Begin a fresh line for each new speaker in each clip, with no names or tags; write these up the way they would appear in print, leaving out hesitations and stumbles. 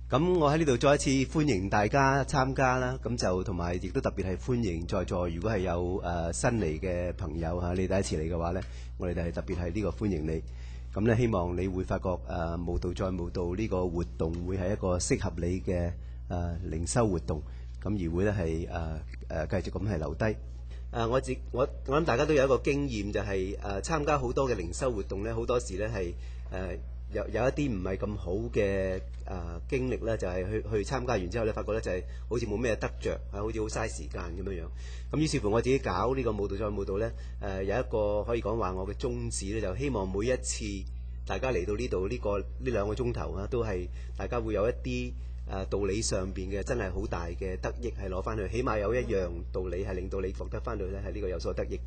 咁我喺呢度再一次歡迎大家參加啦，咁就同埋亦都特別係歡迎在座，如果係有新嚟嘅朋友嚇，你第一次嚟嘅話呢，我哋係特別係呢個歡迎你。咁呢，希望你會發覺慕道再慕道呢個活動會係一個適合你嘅靈修活動，咁而會呢係繼續咁係留低。我諗大家都有一個經驗，就係參加好多嘅靈修活動呢，好多時呢係有一啲唔係咁好嘅經歷呢，就係去參加完之後呢，發覺呢就係好似冇咩得着，好似好嘥時間咁樣樣。咁於是乎我自己搞呢個慕道再慕道呢，有一個可以講話我嘅宗旨呢，就希望每一次大家嚟到呢度呢兩個鐘頭都係大家會有一啲道理上邊嘅真係好大嘅得益，係攞翻去，起碼有一樣道理係令到你覺得翻去呢係呢個有所得益。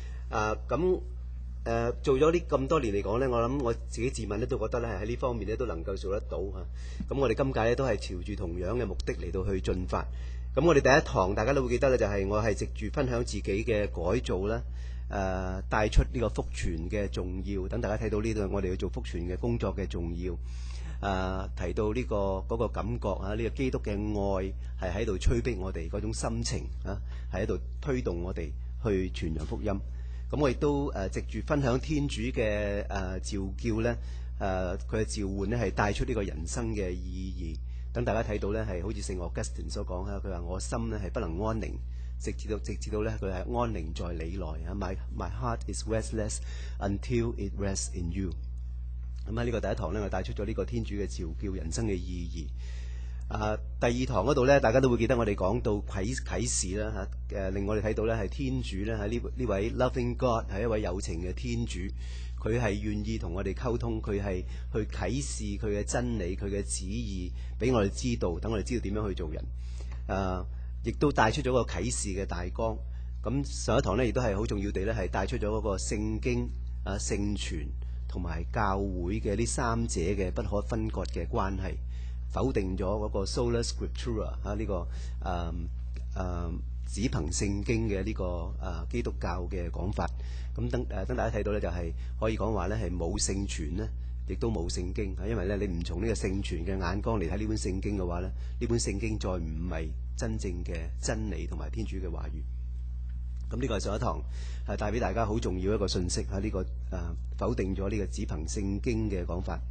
做咗呢咁多年嚟講呢，我諗我自己自問呢都覺得呢喺呢方面呢都能夠做得到嚇。咁我哋今屆呢都係朝住同樣嘅目的嚟到去進發。咁我哋第一堂大家都會記得呢，就係我係藉住分享自己嘅改造啦，帶出呢個福傳嘅重要，等大家睇到呢度我哋要做福傳嘅工作嘅重要。提到呢嗰個感覺呢個基督嘅愛係喺度催逼我哋嗰種心情係喺度推動我哋去傳揚福音。咁我亦都藉住分享天主嘅召叫呢，佢嘅召喚呢係帶出呢個人生嘅意義，等大家睇到呢係好似聖奧古斯丁所講佢話我心呢係不能安寧，直至到呢佢係安寧在你內My heart is restless until it rests in you。咁喺呢個第一堂呢，我帶出咗呢個天主嘅召叫人生嘅意義。第二堂嗰度呢，大家都會記得我哋講到啟示啦令我哋睇到呢係天主呢喺呢位 loving God 係一位有情嘅天主，佢係願意同我哋溝通，佢係去啟示佢嘅真理，佢嘅旨意俾我哋知道，等我哋知道點樣去做人。亦都帶出咗個啟示嘅大綱。咁上一堂呢，亦都係好重要地呢係帶出咗嗰個聖經聖傳同埋教會嘅呢三者嘅不可分割嘅關係，否定咗嗰個 sola scriptura 呢個只憑聖經嘅呢個基督教嘅講法。咁等大家睇到呢，就係可以講話呢係冇聖傳呢，亦都冇聖經。因為呢，你唔從呢個聖傳嘅眼光嚟睇呢本聖經嘅話呢，呢本聖經再唔係真正嘅真理同埋天主嘅話語。咁呢個係上一堂係帶俾大家好重要一個信息呢個否定咗呢個只憑聖經嘅講法。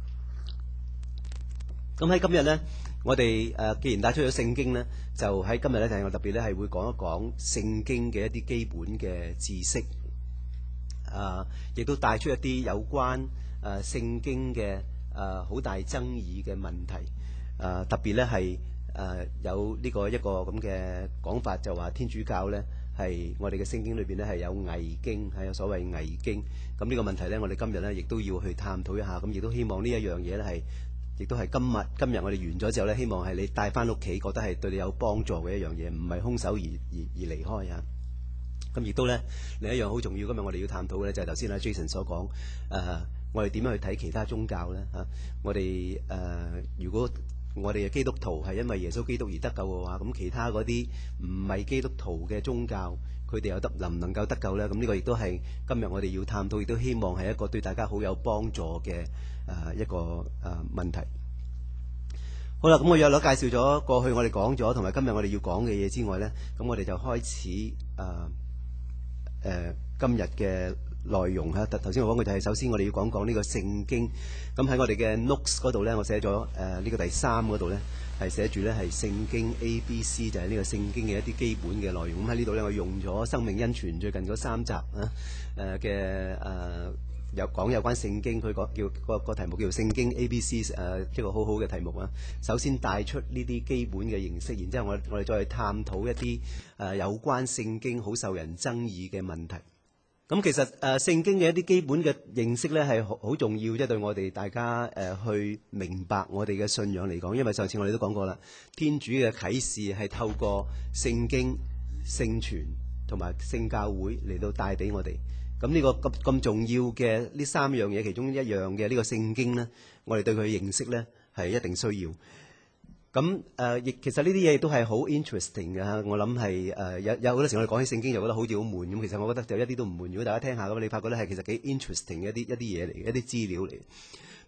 咁喺今日呢，我哋既然帶出咗聖經呢，就喺今日呢，就係我特別呢係會講一講聖經嘅一啲基本嘅知識，亦都帶出一啲有關聖經嘅好大爭議嘅問題。特別呢係有呢個一個咁嘅講法，就話天主教呢係我哋嘅聖經裏邊呢係有偽經，係有所謂偽經。咁呢個問題呢，我哋今日呢亦都要去探討一下。咁亦都希望呢一樣嘢呢係，亦都係今日我哋完咗之後呢，希望係你帶翻屋企，覺得係對你有幫助嘅一樣嘢，唔係空手而離開啊。咁亦都呢，另一樣好重要，今日我哋要探討嘅呢，就係頭先阿 Jason 所講，我哋點樣去睇其他宗教呢？我哋如果我哋嘅基督徒係因為耶穌基督而得救嘅話，咁其他嗰啲唔係基督徒嘅宗教，佢哋又能唔能夠得救呢？咁呢個亦都係今日我哋要探討，亦都希望係一個對大家好有幫助嘅一個問題。好啦，咁我約略介紹咗過去我哋講咗，同埋今日我哋要講嘅嘢之外呢，咁我哋就開始今日嘅內容嚇。頭先我講嘅就係首先我哋要講呢個聖經。咁喺我哋嘅 notes 嗰度呢，我寫咗呢個第3嗰度呢，係寫住呢係聖經 ABC， 就係呢個聖經嘅一啲基本嘅內容。咁喺呢度呢，我用咗生命恩泉最近嗰3集嘅有關聖經，佢叫個題目叫做聖經 ABC， 一個好好嘅題目啊。首先帶出呢啲基本嘅認識，然之後我哋再去探討一啲有關聖經好受人爭議嘅問題。咁其實聖經嘅一啲基本嘅認識呢係好重要，即係對我哋大家去明白我哋嘅信仰嚟講。因為上次我哋都講過啦，天主嘅啟示係透過聖經、聖傳同埋聖教會嚟到帶俾我哋。咁呢個咁重要嘅呢3樣嘢，其中一樣嘅呢個聖經呢，我哋對佢嘅認識呢係一定需要。咁其實呢啲嘢都係好 interesting 嘅。我諗係有好多時我哋講起聖經就覺得好似好悶咁，其實我覺得就一啲都唔悶。如果大家聽下咁，你發覺咧係其實幾 interesting 嘅一啲嘢嚟嘅，一啲資料嚟。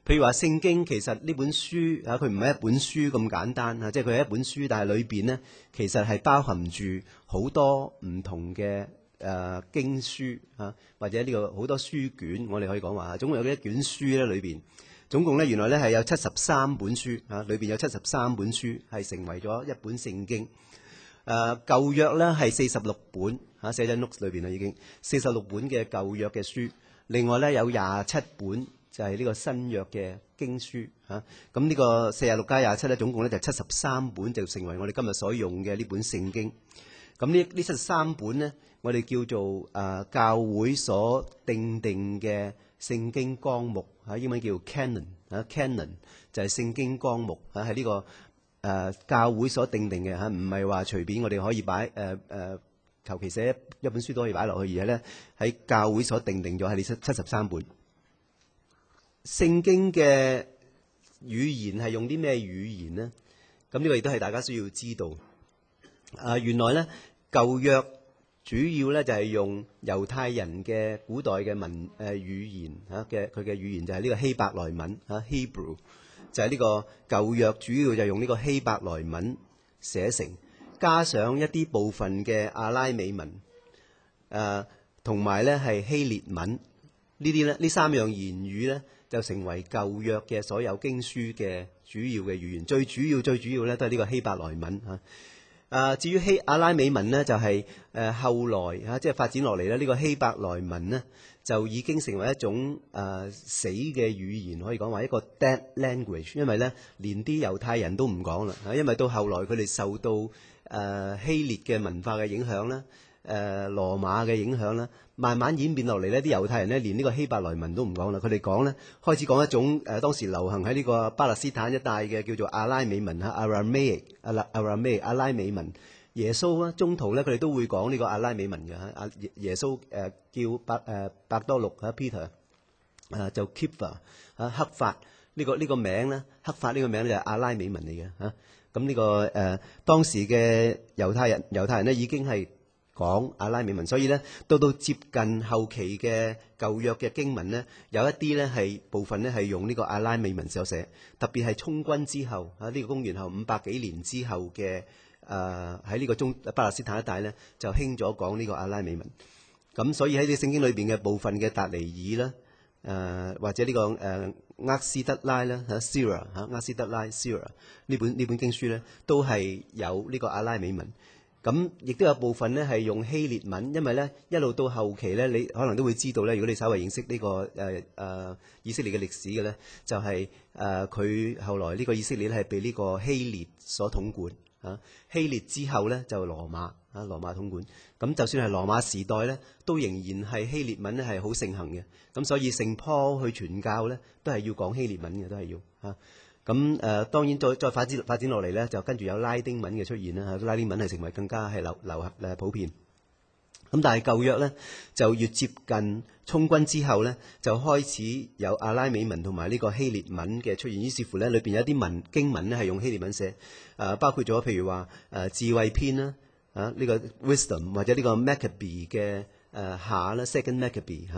譬如話聖經其實呢本書啊，佢唔係一本書咁簡單啊，即係佢係一本書，但係裏邊呢，其實係包含住好多唔同嘅經書啊，或者呢個好多書卷，我哋可以講話總共有幾多卷書咧？裏邊總共咧原來咧係有73本書啊，裏邊有73本書係成為咗一本聖經。舊約咧係46本嚇，寫喺 notes 裏邊啦，已經46本嘅舊約嘅書。另外咧有27本就係呢個新約嘅經書嚇。咁呢個46加27咧，總共咧就73本，就成為我哋今日所用嘅呢本聖經。咁呢73本咧，我哋叫做教會所定嘅聖經綱目嚇，英文叫 canon 嚇，canon 就係聖經綱目嚇，係呢個。教會所定嘅嚇，唔係話隨便我哋可以擺求其寫一本書都可以擺落去，而係咧喺教會所定咗係呢73本聖經嘅語言係用啲咩語言呢？咁呢個亦都係大家需要知道。原來咧舊約主要咧就係用猶太人嘅古代嘅語言嚇嘅，佢嘅語言就係呢個希伯來文嚇 Hebrew。就係呢個舊約主要就用呢個希伯來文寫成，加上一啲部分嘅阿拉美文，同埋咧係希列文呢啲咧，呢三樣言語咧就成為舊約嘅所有經書嘅主要嘅語言。最主要咧都係呢個希伯來文嚇。至於阿拉美文咧，就係後來嚇即係發展落嚟咧，呢個希伯來文咧就已經成為一種死嘅語言，可以講話一個 dead language， 因為咧連啲猶太人都唔講啦嚇，因為到後來佢哋受到希臘嘅文化嘅影響啦，羅馬嘅影響啦，慢慢演變落嚟呢啲猶太人咧連呢個希伯來文都唔講啦，佢哋講咧開始講一種當時流行喺呢個巴勒斯坦一帶嘅叫做阿拉美文嚇 Aramaic 阿拉美文。耶穌啊，中途咧佢哋都會講呢個阿拉美文嘅嚇。耶穌叫伯多祿嚇 Peter 就 Kepha 刻法呢個名咧，刻法呢個名咧就係阿拉美文嚟嘅嚇。咁呢個當時嘅猶太人咧已經係講阿拉美文，所以咧到接近後期嘅舊約嘅經文咧，有一啲咧係部分咧係用呢個阿拉美文所寫，特別係充軍之後呢個公元後500幾年之後嘅。喺呢個巴勒斯坦一帶咧，就興咗講呢個阿拉美文。咁所以喺啲聖經裏邊嘅部分嘅達尼爾啦，或者呢個厄斯德拉啦，Sirah 厄斯德拉 Sirah 呢本經書咧，都係有呢個阿拉美文。咁亦都有部分咧係用希列文，因為咧一路到後期咧，你可能都會知道咧，如果你稍為認識呢個以色列嘅歷史嘅咧，就係佢後來呢個以色列咧係被呢個希列所統管。希列之後咧就羅馬統管，咁就算係羅馬時代咧，都仍然係希列文咧係好盛行嘅。咁所以聖坡去傳教咧，都係要講希列文嘅，都係要嚇。咁當然再發展落嚟咧，就跟住有拉丁文嘅出現啦。拉丁文係成為更加係流行普遍。咁但係舊約咧就越接近充軍之後咧，就開始有阿拉美文同埋呢個希列文嘅出現。於是乎咧，裏邊有啲經文咧係用希列文寫，包括咗譬如話智慧篇啦，呢個 Wisdom 或者呢個 Maccabee 嘅下啦 Second Maccabee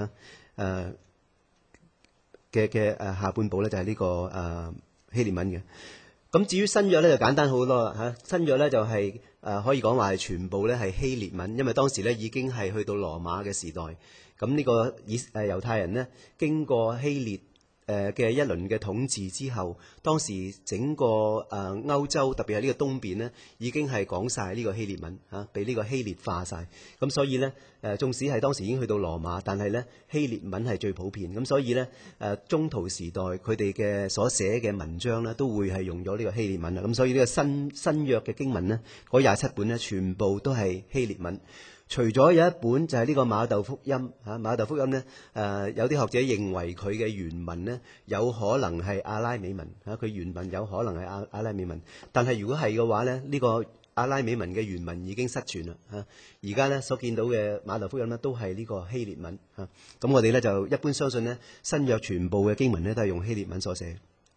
嘅下半部咧就係呢個希列文嘅。咁至於新約咧就簡單好多啦嚇，新約咧就係可以講話係全部咧係希列文，因為當時咧已經係去到羅馬嘅時代，咁呢個猶太人呢，經過希列嘅一輪嘅統治之後，當時整個歐洲特別係呢個東邊呢，已經係講晒呢個希列文嚇，被呢個希列化晒。咁所以呢，縱使係當時已經去到羅馬，但係呢希列文係最普遍。咁所以呢，中途時代佢哋嘅所寫嘅文章呢，都會係用咗呢個希列文啦。咁所以呢個新約嘅經文呢，嗰27本呢，全部都係希列文。除咗有一本就係呢個馬竇福音嚇，馬竇福音呢，有啲學者認為佢嘅原文呢，有可能係阿拉美文嚇，佢原文有可能係阿拉美文，但係如果係嘅話呢，呢個阿拉美文嘅原文已經失傳啦嚇，而家呢，所見到嘅馬竇福音呢，都係呢個希列文嚇，咁我哋呢，就一般相信呢，新約全部嘅經文呢，都係用希列文所寫。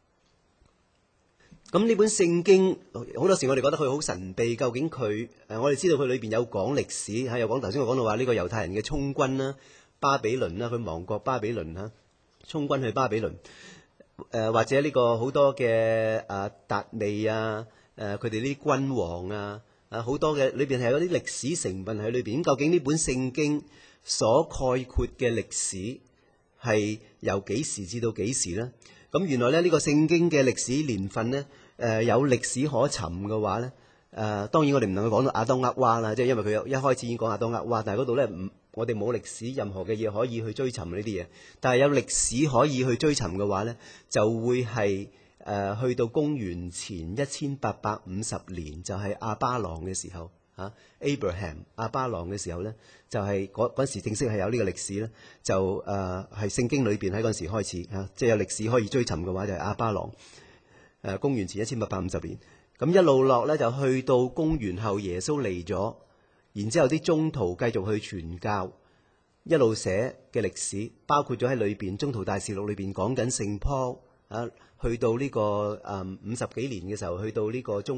咁呢本聖經好多時我哋覺得佢好神秘，究竟佢我哋知道佢裏邊有講歷史嚇，有講頭先我講到話呢個猶太人嘅充軍啦、巴比倫啦，佢亡國巴比倫嚇，充軍去巴比倫。 或者呢個好多嘅達味啊，佢哋呢啲君王啊，好多嘅裏邊係有啲歷史成分喺裏邊。究竟呢本聖經所概括嘅歷史係由幾時至到幾時呢？咁原來咧呢個聖經嘅歷史年份呢，有歷史可尋嘅話呢，當然我哋唔能夠講到亞當厄娃啦，即係因為佢一開始已經講亞當厄娃，但係嗰度呢，我哋冇歷史任何嘅嘢可以去追尋呢啲嘢。但係有歷史可以去追尋嘅話呢，就會係去到公元前1850年，就係亞巴郎嘅時候。Abraham 亞巴郎嘅時候呢，就係嗰時正式係有呢個歷史呢，就係聖經裏邊喺嗰陣時開始即係有歷史可以追尋嘅話，就係亞巴郎公元前1850年。咁一路落呢，就去到公元後耶穌嚟咗，然之後啲宗徒繼續去傳教，一路寫嘅歷史，包括咗喺裏邊《宗徒大事錄》裏邊講緊聖保去到呢個50幾年嘅時候，去到呢個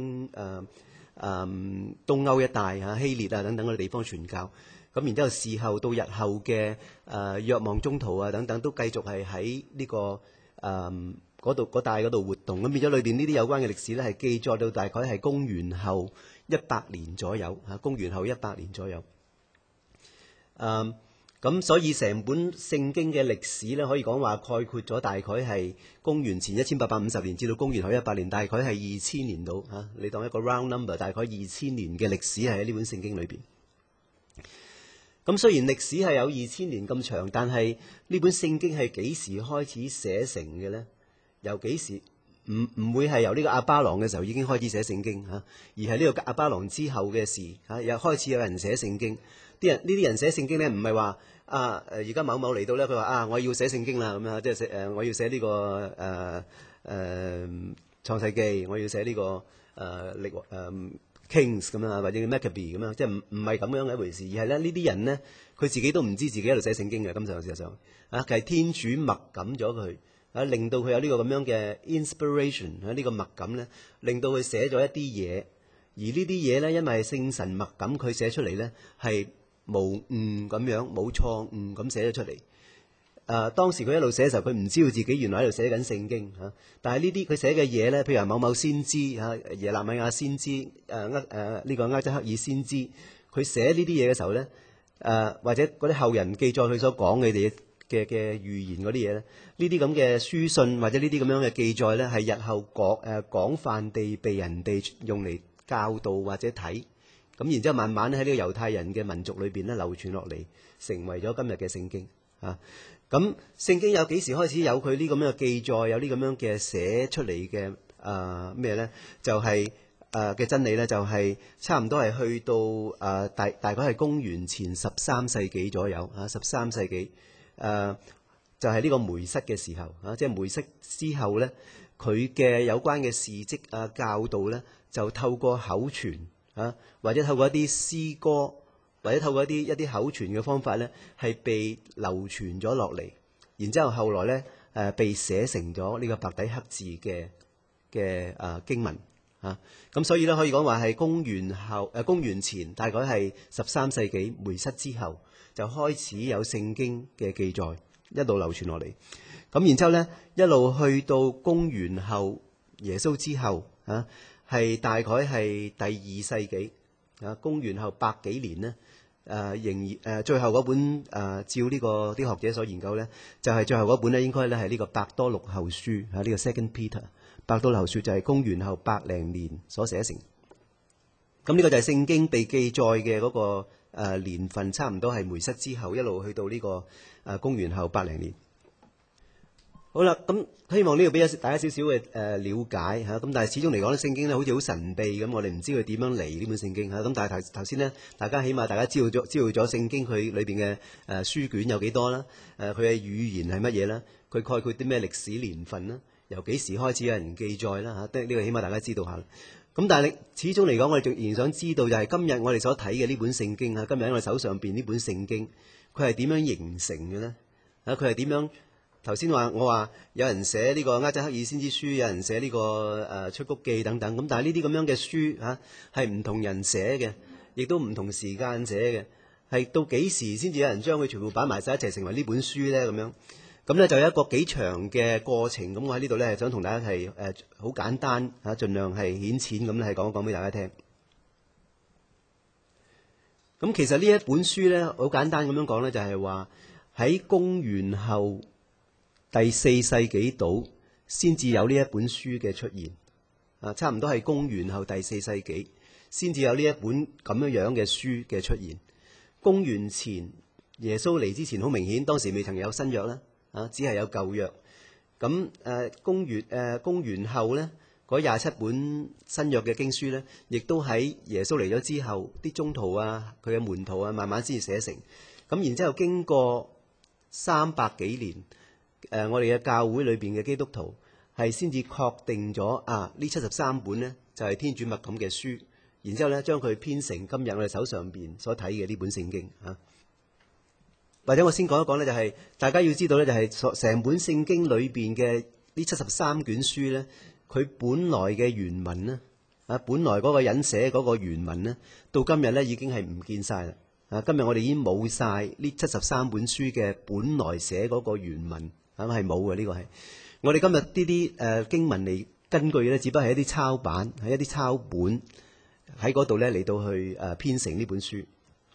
東歐一帶希臘等等嘅地方傳教。咁然之後事後到日後嘅若望宗徒等等都繼續係喺呢個嗰帶嗰度活動。咁變咗裏邊呢啲有關嘅歷史咧，係記載到大概係公元後100年左右公元後100年左右。咁所以成本聖經嘅歷史咧，可以講話概括咗大概係公元前1850年至到公元後100年，大概係2000年到你當一個 round number， 大概2000年嘅歷史係喺呢本聖經裏邊。咁雖然歷史係有2000年咁長，但係呢本聖經係幾時開始寫成嘅呢？由幾時唔會係由呢個亞巴郎嘅時候已經開始寫聖經而係呢個亞巴郎之後嘅事又開始有人寫聖經。呢啲人寫聖經咧，唔係話而家某某嚟到咧，佢話我要寫聖經啦咁樣，即係我要寫呢個創世記，我要寫呢個Kings 咁樣或者 Maccabee 咁樣，即係唔係咁樣嘅一回事，而係咧呢啲人呢，佢自己都唔知自己喺度寫聖經嘅。咁事實上係天主默感咗佢令到佢有呢個咁樣嘅 inspiration 呢個默感咧，令到佢寫咗一啲嘢，而呢啲嘢咧，因為聖神默感，佢寫出嚟咧係無誤咁樣，冇錯誤咁寫咗出嚟。當時佢一路寫嘅時候，佢唔知道自己原來喺度寫緊聖經但係呢啲佢寫嘅嘢咧，譬如話某某先知耶肋米亞先知呢個厄則克爾先知，佢寫呢啲嘢嘅時候咧或者嗰啲後人記載佢所講嘅嘅預言嗰啲嘢咧，呢啲咁嘅書信或者呢啲咁樣嘅記載咧，係日後廣泛地被人哋用嚟教導或者睇。咁然之後慢慢喺呢個猶太人嘅民族裏邊咧流傳落嚟，成為咗今日嘅聖經咁聖經有幾時開始有佢呢咁樣嘅記載，有呢咁樣嘅寫出嚟嘅咩咧？就係嘅真理咧，就係差唔多係去到大概係公元前13世紀左右13世紀就係呢個梅瑟嘅時候即係梅瑟之後咧，佢嘅有關嘅事蹟教導咧，就透過口傳或者透過一啲詩歌，或者透過一啲口傳嘅方法咧，係被流傳咗落嚟。然之後後來咧被寫成咗呢個白底黑字嘅經文咁所以咧可以講話係公元前大概係13世紀梅瑟之後就開始有聖經嘅記載，一路流傳落嚟。咁然之後咧一路去到公元後耶穌之後係大概係第2世紀公元後100幾年呢仍然最後嗰本照呢個啲學者所研究咧，就係最後嗰本咧應該咧係呢個伯多祿後書呢個 Second Peter。伯多祿後書就係公元後100年所寫成。咁呢個就係聖經被記載嘅嗰個年份，差唔多係梅瑟之後一路去到呢個公元後100年。好啦，咁希望呢度俾大家少少嘅了解咁但係始終嚟講咧，聖經咧好似好神秘咁，我哋唔知佢點樣嚟呢本聖經咁但係頭先咧，大家起碼大家知道咗聖經佢裏邊嘅書卷有幾多啦，佢嘅語言係乜嘢啦，佢概括啲咩歷史年份啦，由幾時開始有人記載啦呢個起碼大家知道下。咁但係你始終嚟講，我哋仍然想知道就係今日我哋所睇嘅呢本聖經今日喺我哋手上邊呢本聖經，佢係點樣形成嘅咧？佢係點樣？頭先我話有人寫呢個厄則克爾先知書，有人寫呢個出谷記等等。咁但係呢啲咁樣嘅書係唔同人寫嘅，亦都唔同時間寫嘅，係到幾時先至有人將佢全部擺埋晒一齊成為呢本書咧？咁樣咁咧就有一個幾長嘅過程，咁我喺呢度咧係想同大家係好簡單嚇，盡量係顯淺咁咧係講一講俾大家聽。咁其實呢一本書咧好簡單咁樣講咧，就係話喺公元後第4世紀度先至有呢一本書嘅出現，差唔多係公元後第4世紀先至有呢一本咁樣嘅書嘅出現。公元前耶穌嚟之前，好明顯當時未曾有新約啦。只係有舊約。咁公元後咧，嗰27本新約嘅經書咧，亦都喺耶穌嚟咗之後，啲宗徒啊、佢嘅門徒啊，慢慢先至寫成。咁然之後經過300幾年，我哋嘅教會裏邊嘅基督徒係先至確定咗呢73本咧就係天主默感嘅書。然之後咧將佢編成今日我哋手上邊所睇嘅呢本聖經啊。或者我先講一講咧，就係大家要知道咧，就係成本聖經裏邊嘅呢73卷書咧，佢本來嘅原文咧，本來嗰個人寫嗰個原文咧，到今日咧已經係唔見晒啦。今日我哋已經冇晒呢73本書嘅本來寫嗰個原文，係冇嘅。呢個係我哋今日呢啲經文嚟根據咧，只不過係一啲抄版，係一啲抄本喺嗰度咧嚟到去編成呢本書。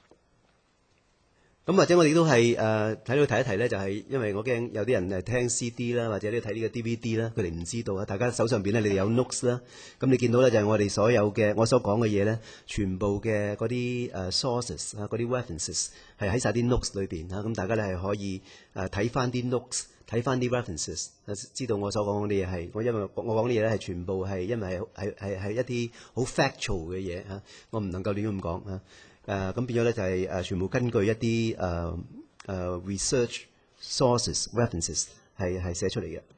咁或者我哋都係睇到提一提咧，就係因為我驚有啲人係聽 CD 啦，或者你睇呢個 DVD 啦，佢哋唔知道啊。大家手上邊咧，你哋有 notes 啦，咁你見到咧就係我哋所有嘅我所講嘅嘢咧，全部嘅嗰啲sources 嗰啲 references 係喺晒啲 notes 裏邊嚇。咁大家咧係可以睇翻啲 notes， 睇翻啲 references， 知道我所講嘅啲嘢係因為我講啲嘢咧係全部係因為係一啲好 factual 嘅嘢嚇，我唔能夠亂咁講嚇。咁變咗咧就係全部根據一啲research sources references 係寫出嚟嘅。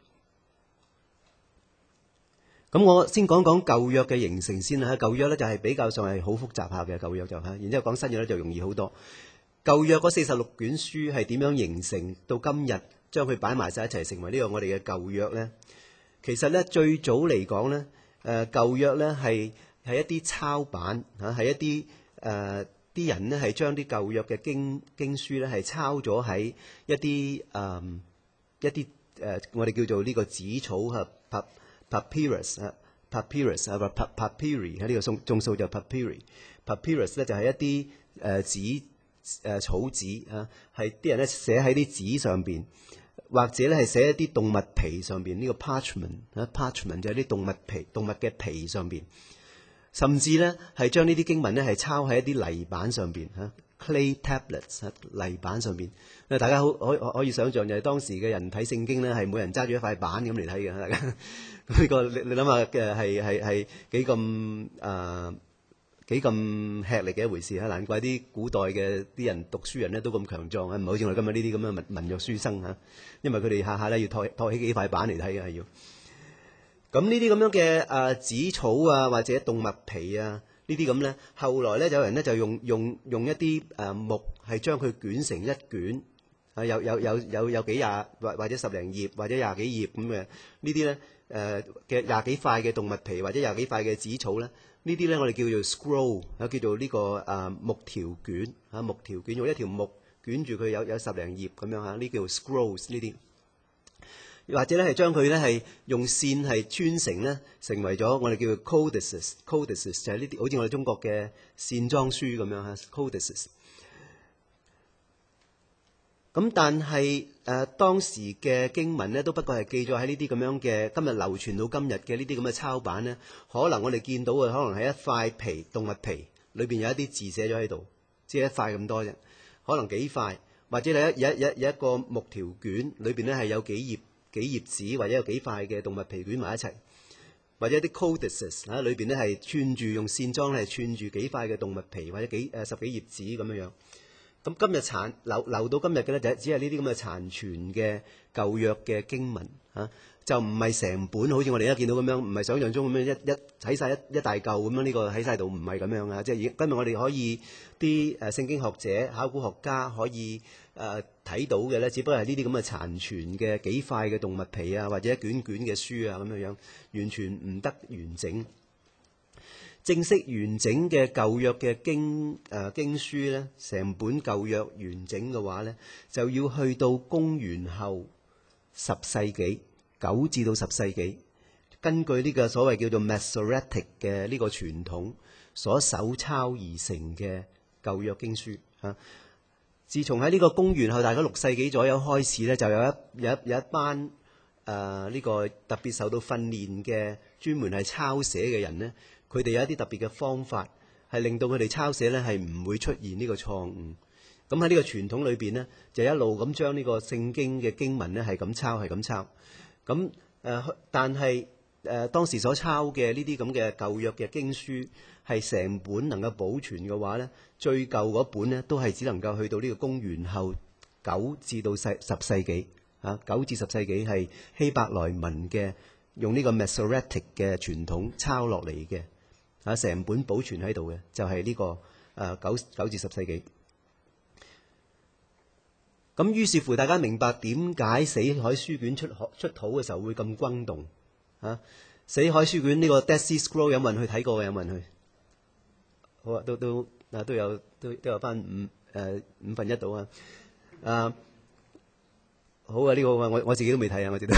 咁我先講講舊約嘅形成先啦。舊約咧就係比較上係好複雜下嘅舊約就嚇，然之後講新約咧就容易好多。舊約嗰46卷書係點樣形成到今日，將佢擺埋晒一齊成為呢個我哋嘅舊約咧？其實咧最早嚟講咧，舊約咧係一啲抄版嚇，係一啲啲人呢係將啲舊約嘅經書咧係抄咗喺一啲我哋叫做呢個紙草嚇 papyrus 啊 papyrus 喺呢個眾數就 papyrus 咧就係一啲草紙啊，係啲人咧寫喺啲紙上邊，或者咧係寫一啲動物皮上邊，呢個 parchment 就係啲動物嘅皮上邊。甚至咧係將呢啲經文咧係抄喺一啲泥板上邊嚇 clay tablets 泥板上邊。大家可以想象就係當時嘅人睇聖經咧係每人揸住一塊板咁嚟睇嘅。大家呢個你諗下嘅係幾咁吃力嘅一回事嚇。難怪啲古代嘅啲人讀書人咧都咁強壯啊，唔係好似我哋今日呢啲咁嘅文弱書生嚇，因為佢哋下下咧要托起幾塊板嚟睇嘅係要。咁呢啲咁樣嘅紙草啊，或者動物皮啊，呢啲咁咧，後來咧有人咧就用一啲木係將佢捲成一卷，有幾廿或者10零頁或者20幾頁咁嘅呢啲咧嘅20幾塊嘅動物皮或者20幾塊嘅紙草咧，呢啲咧我哋叫做 scroll， 叫做呢個木條卷嚇，木條卷用一條木捲住佢有10零頁咁樣嚇，呢叫做 scrolls 呢啲。或者咧係將佢咧係用線係穿成咧，成為咗我哋叫做 codices 就係呢啲好似我哋中國嘅線裝書咁樣嚇 codices。咁但係當時嘅經文咧都不過係記咗喺呢啲咁樣嘅今日流傳到今日嘅呢啲咁嘅抄版咧，可能我哋見到嘅可能係一塊皮動物皮裏邊有一啲字寫咗喺度，只係一塊咁多啫，可能幾塊，或者係有一個木條卷裏邊咧係有幾頁紙或者有幾塊嘅動物皮捲埋一齊，或者啲 codices 裏邊咧係串住用線裝係串住幾塊嘅動物皮或者十幾頁紙咁樣樣。咁今日留到今日嘅咧就只係呢啲咁嘅殘存嘅舊約嘅經文嚇，就唔係成本好似我哋而家見到咁樣，唔係想象中咁樣一睇晒一大嚿咁樣，呢個喺晒度唔係咁樣啊！即係今日我哋可以啲聖經學者、考古學家可以睇到嘅咧，只不過係呢啲咁嘅殘存嘅幾塊嘅動物皮啊，或者一卷卷嘅書啊咁樣樣，完全唔得完整。正式完整嘅舊約嘅經書咧，成本舊約完整嘅話咧，就要去到公元後 10世紀，9至到10世紀，根據呢個所謂叫做 Masoretic 嘅呢個傳統所手抄而成嘅舊約經書啊。自從喺呢個公元後大概6世紀左右開始咧，就有一班呢個特別受到訓練嘅專門係抄寫嘅人呢，佢哋有一啲特別嘅方法，係令到佢哋抄寫呢係唔會出現呢個錯誤。咁喺呢個傳統裏邊呢，就一路咁將呢個聖經嘅經文呢係咁抄，係咁抄。咁但係當時所抄嘅呢啲咁嘅舊約嘅經書係成本能夠保存嘅話呢，最舊嗰本呢都係只能夠去到呢個公元後9至到10世紀。9至10世紀係希伯來文嘅，用呢個 Masoretic 嘅傳統抄落嚟嘅，成本保存喺度嘅就係呢個9至10世紀。咁於是乎，大家明白點解死海書卷出土嘅時候會咁轟動啊？死海書卷呢個 Dead Sea Scroll 有冇人去睇過嘅？有冇人去？好啊，都有翻五分一到啊！好啊，呢個我自己都未睇啊，我知道。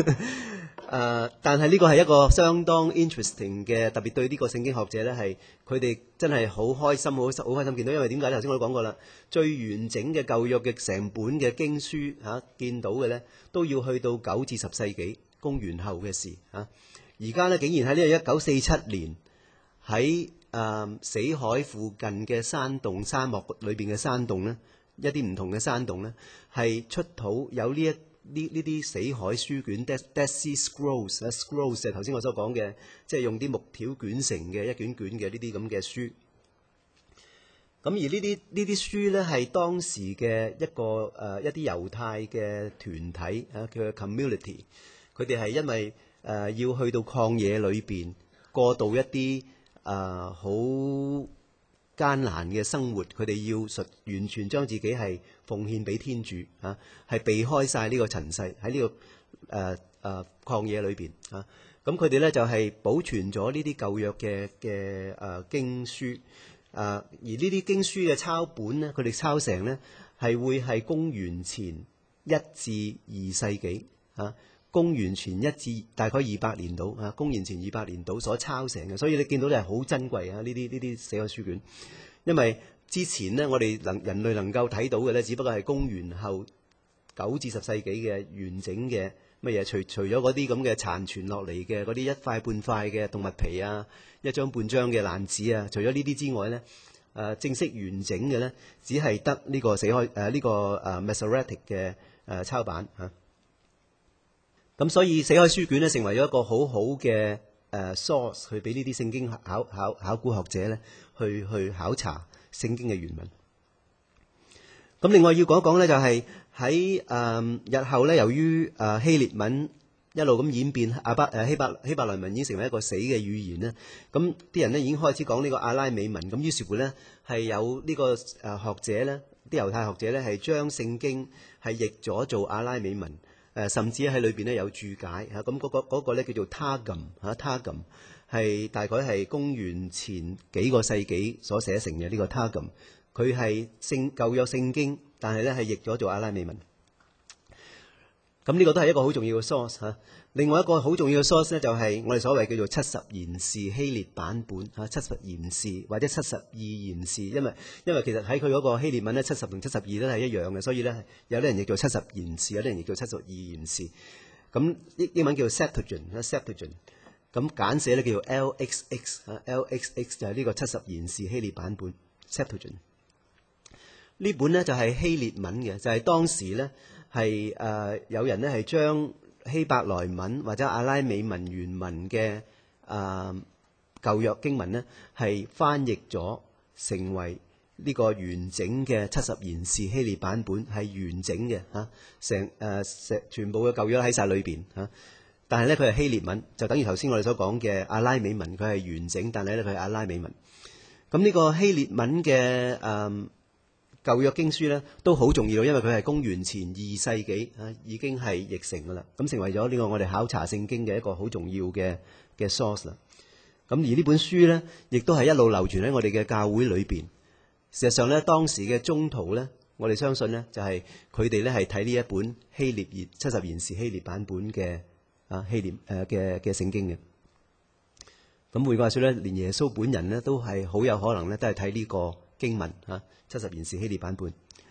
但係呢個係一個相當 interesting 嘅，特別對呢個聖經學者咧，係佢哋真係好開心，好開心見到，因為點解咧？頭先我都講過啦，最完整嘅舊約嘅成本嘅經書見到嘅咧，都要去到9至10世紀公元後嘅事啊。而家咧竟然喺呢個1947年喺死海附近嘅沙漠裏邊嘅山洞咧，一啲唔同嘅山洞咧，係出土有呢啲死海書卷 Dead Sea Scrolls 就係頭先我所講嘅，即係用啲木條捲成嘅一卷卷嘅呢啲咁嘅書。咁而呢啲書咧係當時嘅一啲猶太嘅團體叫做 community， 佢哋係因為要去到曠野裏邊過渡一啲好艱難嘅生活，佢哋要完全將自己係奉獻俾天主係避開晒呢個塵世喺呢個曠野裏邊咁佢哋咧就係保存咗呢啲舊約嘅經書而呢啲經書嘅抄本咧，佢哋抄成咧係會係公元前1至2世紀公元前1至大概200年度公元前200年度所抄成嘅，所以你見到咧係好珍貴呢啲死海書卷，因為之前呢，我哋人類能夠睇到嘅咧，只不過係公元後9至10世紀嘅完整嘅乜嘢，除咗嗰啲咁嘅殘存落嚟嘅嗰啲一塊半塊嘅動物皮一張半張嘅爛紙除咗呢啲之外咧，正式完整嘅咧，只係得呢個死海呢個Masoretic 嘅抄版咁所以死海書卷咧成為咗一個好好嘅source 去俾呢啲聖經考古學者咧去考察聖經嘅原文。咁另外要講一講咧，就係喺日後咧，由於希臘文一路咁演變，希伯來文已經成為一個死嘅語言咧。咁啲人咧已經開始講呢個阿拉美文。咁於是乎咧係有呢個學者咧，啲猶太學者咧係將聖經係譯咗做阿拉美文。甚至喺裏邊咧有注解咁嗰個咧叫做 Targum 係大概係公元前幾個世紀所寫成嘅呢個 Targum， 佢係舊約聖經，但係咧係譯咗做阿拉美文。咁呢個都係一個好重要嘅 source 另外一個好重要嘅 source 咧就係我哋所謂叫做70賢士希臘版本70賢士或者72賢士，因為其實喺佢嗰個希臘文咧70同72都係一樣嘅，所以咧有啲人譯做70賢士，有啲人譯做72賢士。咁英文叫做 Septuagint， 咁簡寫咧叫做 LXX 就係呢個70賢士希臘版本 Septuagint。呢本咧就係希臘文嘅，就係當時咧係有人咧係將希伯來文或者阿拉美文原文嘅舊約經文呢，係翻譯咗成為呢個完整嘅70賢士希臘版本，係完整嘅全部嘅舊約喺晒裏邊但係咧佢係希臘文，就等於頭先我哋所講嘅阿拉美文，佢係完整，但係咧佢係阿拉美文。咁呢個希臘文嘅舊約經書咧都好重要，因為佢係公元前2世紀已經係譯成噶啦，咁成為咗呢個我哋考察聖經嘅一個好重要嘅 source 啦。咁而呢本書咧，亦都係一路流傳喺我哋嘅教會裏邊。事實上咧，當時嘅宗徒咧我哋相信呢，就係佢哋呢係睇呢一本希臘70賢士希臘版本嘅希臘嘅聖經嘅。咁換句話說呢，連耶穌本人呢都係好有可能呢都係睇呢個經文70賢士希臘版本。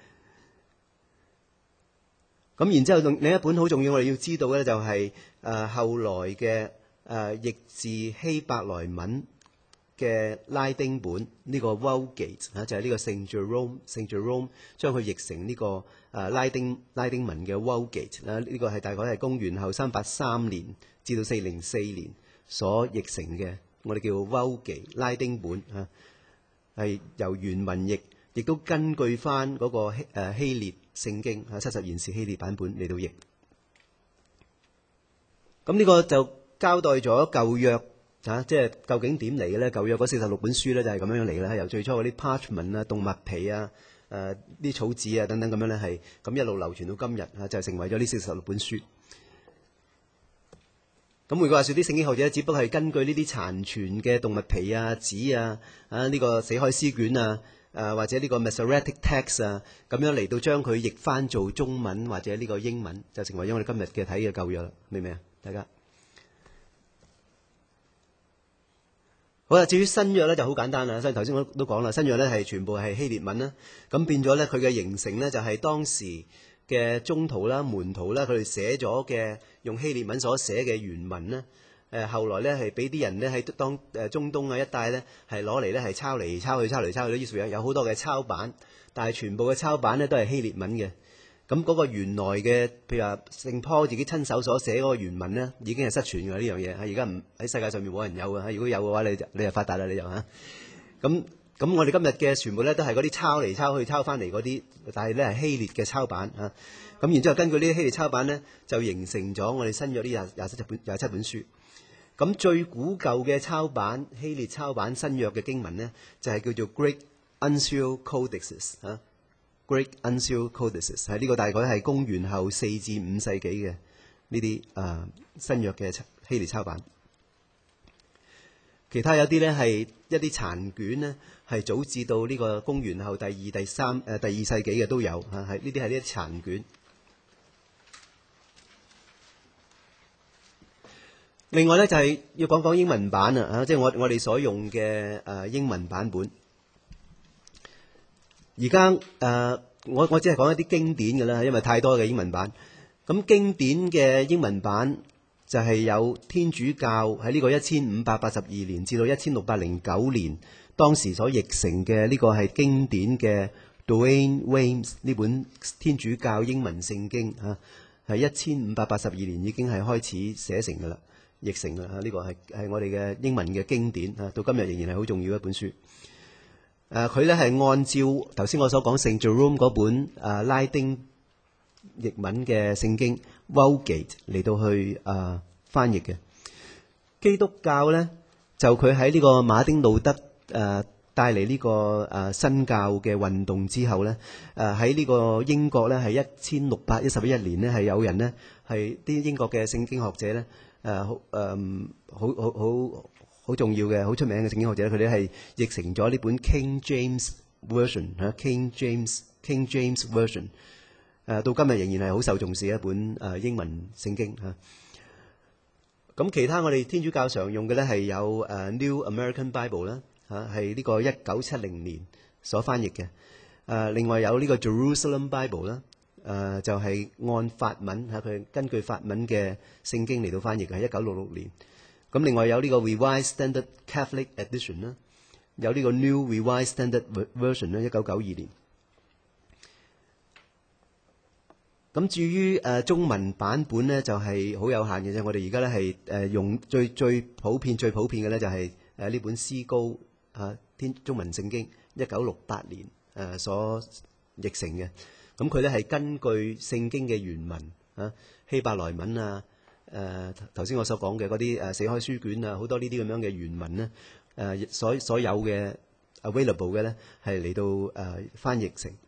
咁然之後另一本好重要，我哋要知道嘅就係後來嘅譯自希伯來文嘅拉丁本呢個 Vulgate 就係呢個聖 Jerome 將佢譯成呢個拉丁文嘅 Vulgate 呢個係大概係公元後383年至到404年所譯成嘅，我哋叫 Vulgate 拉丁本係由原文譯，亦都根據翻嗰個希臘聖經70賢士希臘版本嚟到譯。咁呢個就交代咗舊約即係究竟點嚟嘅咧？舊約嗰46本書咧就係咁樣嚟啦，由最初嗰啲 parchment 動物皮啲草紙等等咁樣咧，係咁一路流傳到今日就成為咗呢46本書。咁換句話說，啲聖經學者只不過係根據呢啲殘存嘅動物皮紙呢個死海詩卷或者呢個 Masoretic text 咁樣嚟到將佢譯翻做中文或者呢個英文，就成為咗我哋今日嘅睇嘅舊約啦。明唔明啊？大家好啦。至於新約咧就好簡單啦，所以頭先我都講啦，新約咧係全部係希臘文啦。咁變咗咧佢嘅形成咧就係當時嘅宗徒啦、門徒啦，佢哋寫咗嘅用希臘文所寫嘅原文咧。後來咧係俾啲人咧喺中東一帶咧係攞嚟咧係抄嚟抄去，於是有好多嘅抄版，但係全部嘅抄版咧都係希臘文嘅。咁嗰個原來嘅，譬如話聖保自己親手所寫嗰個原文咧，已經係失傳㗎呢樣嘢。而家唔喺世界上面冇人有㗎。如果有嘅話，你就發達啦，你就咁我哋今日嘅全部咧都係嗰啲抄嚟抄去抄翻嚟嗰啲，但係咧係希臘嘅抄版咁然之後根據呢啲希臘抄版咧，就形成咗我哋新約呢27本書。咁最古舊嘅抄版希臘抄版新約嘅經文呢，就係叫做 Greek Uncial Codices Greek Uncial Codices 係呢個大概係公元後4至5世紀嘅呢啲新約嘅希臘抄版。其他有啲呢係一啲殘卷呢，係早至到呢個公元後第二世紀嘅都有係呢啲係呢啲殘卷。另外咧就係要講講英文版即係我哋所用嘅英文版本。而家我只係講一啲經典嘅啦，因為太多嘅英文版。咁經典嘅英文版就係有天主教喺呢個1582年至到1609年當時所譯成嘅呢個係經典嘅 Douay Rheims 呢本天主教英文聖經係1582年已經係開始寫成㗎啦。譯成啦，呢個係我哋嘅英文嘅經典到今日仍然係好重要一本書。佢咧係按照頭先我所講聖 Jerome 嗰本拉丁譯文嘅聖經 Vulgate 嚟到去翻譯嘅。基督教咧就佢喺呢個馬丁路德帶嚟呢個新教嘅運動之後咧，喺呢個英國咧係1611年咧係有人咧係啲英國嘅聖經學者咧。好重要嘅、好出名嘅聖經學者，佢哋係譯成咗呢本 King James Version，King James Version， 到今日仍然係好受重視嘅一本英文聖經咁其他我哋天主教常用嘅咧係有New American Bible 啦係呢個1970年所翻譯嘅。另外有呢個 Jerusalem Bible 啦。就係按法文佢根據法文嘅聖經嚟到翻譯嘅，係1966年。咁另外有呢個 Revised Standard Catholic Edition 啦，有呢個 New Revised Standard Version 啦，1992年。咁至於中文版本咧，就係好有限嘅啫。我哋而家咧係用最普遍嘅咧，就係呢本思高中文聖經1968年所譯成嘅。咁佢咧係根據聖經嘅原文希伯來文頭先我所講嘅嗰啲死海書卷好多呢啲咁樣嘅原文咧所有嘅 available 嘅咧係嚟到翻譯成。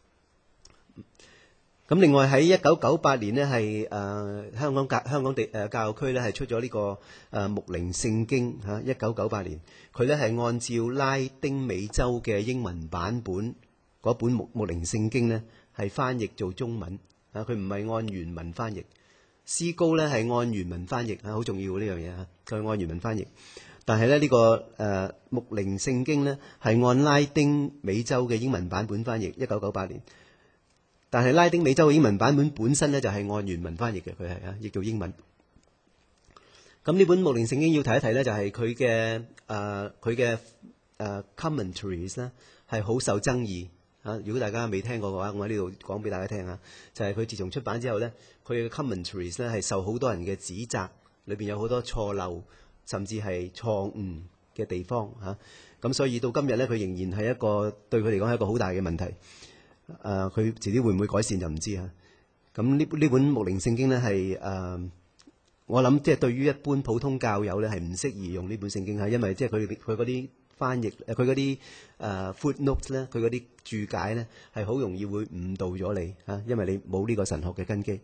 咁另外喺1998年咧係香港教育區咧係出咗呢個牧靈聖經1998年，佢咧係按照拉丁美洲嘅英文版本嗰本牧靈聖經呢係翻譯做中文啊，佢唔係按原文翻譯。思高呢係按原文翻譯啊，好重要呢樣嘢啊，佢係按原文翻譯。但係咧呢個牧靈聖經呢係按拉丁美洲嘅英文版本翻譯，1998年。但係拉丁美洲嘅英文版本本身呢就係按原文翻譯嘅，佢係啊，譯做英文。咁呢本牧靈聖經要睇一睇呢，就係佢嘅commentaries 呢係好受爭議啊！如果大家未聽過嘅話，我喺呢度講俾大家聽啊，就係佢自從出版之後呢，佢嘅 commentaries 呢係受好多人嘅指責，裏邊有好多錯漏，甚至係錯誤嘅地方嚇。咁所以到今日呢，佢仍然係一個對佢嚟講係一個好大嘅問題。佢遲啲會唔會改善就唔知嚇。咁呢本牧靈聖經呢係我諗即係對於一般普通教友呢係唔適宜用呢本聖經嚇，因為即係佢嗰啲翻譯佢嗰啲footnotes 咧，佢嗰啲注解呢係好容易會誤導咗你嚇，因為你冇呢個神學嘅根基。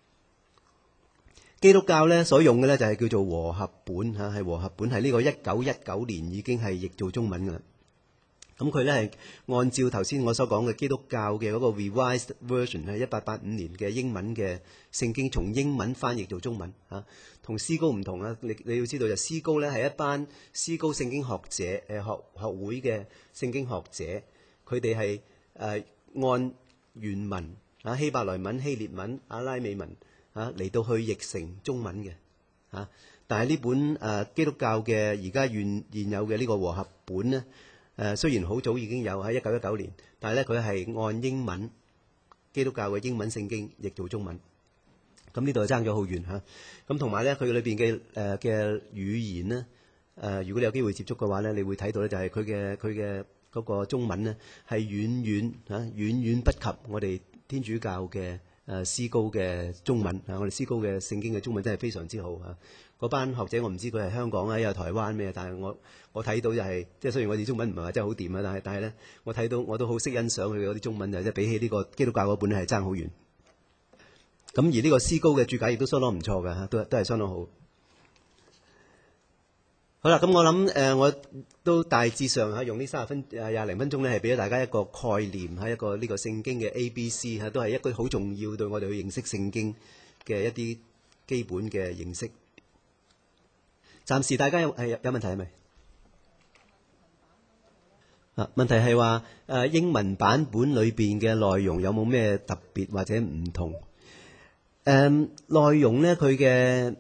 基督教呢所用嘅呢就係叫做和合本嚇，係和合本，係呢個1919年已經係譯做中文㗎啦。咁佢呢係按照頭先我所講嘅基督教嘅嗰個 revised version 係1885年嘅英文嘅聖經，從英文翻譯做中文嚇，同思高唔同啊！你要知道就思高呢係一班思高聖經學者學會嘅聖經學者，佢哋係按原文啊希伯來文、希臘文、阿拉美文啊嚟到去譯成中文嘅嚇。但係呢本基督教嘅而家現有嘅呢個和合本呢，雖然好早已經有喺1919年，但係咧佢係按英文基督教嘅英文聖經譯做中文，咁呢度就爭咗好遠嚇。咁同埋咧佢裏邊嘅語言呢，如果你有機會接觸嘅話咧，你會睇到咧就係佢嘅嗰個中文呢係遠遠不及我哋天主教嘅思高嘅中文啊！我哋思高嘅聖經嘅中文真係非常之好嚇。嗰班學者我唔知佢係香港啊，又台灣咩，但係我睇到就係即係雖然我哋中文唔係話真係好掂啊，但係咧我睇到我都好識欣賞佢嗰啲中文，就即係比起呢個基督教嗰本咧係爭好遠。咁而呢個思高嘅注解亦都相當唔錯嘅嚇，都係相當好。好啦，咁我諗我都大致上嚇用呢廿零分鐘咧，係俾咗大家一個概念嚇，一個呢個聖經嘅 ABC 嚇，都係一個好重要對我哋去認識聖經嘅一啲基本嘅認識。暫時大家有問題係咪？問題係話英文版本裏邊嘅內容有冇咩特別或者唔同？內容呢，佢嘅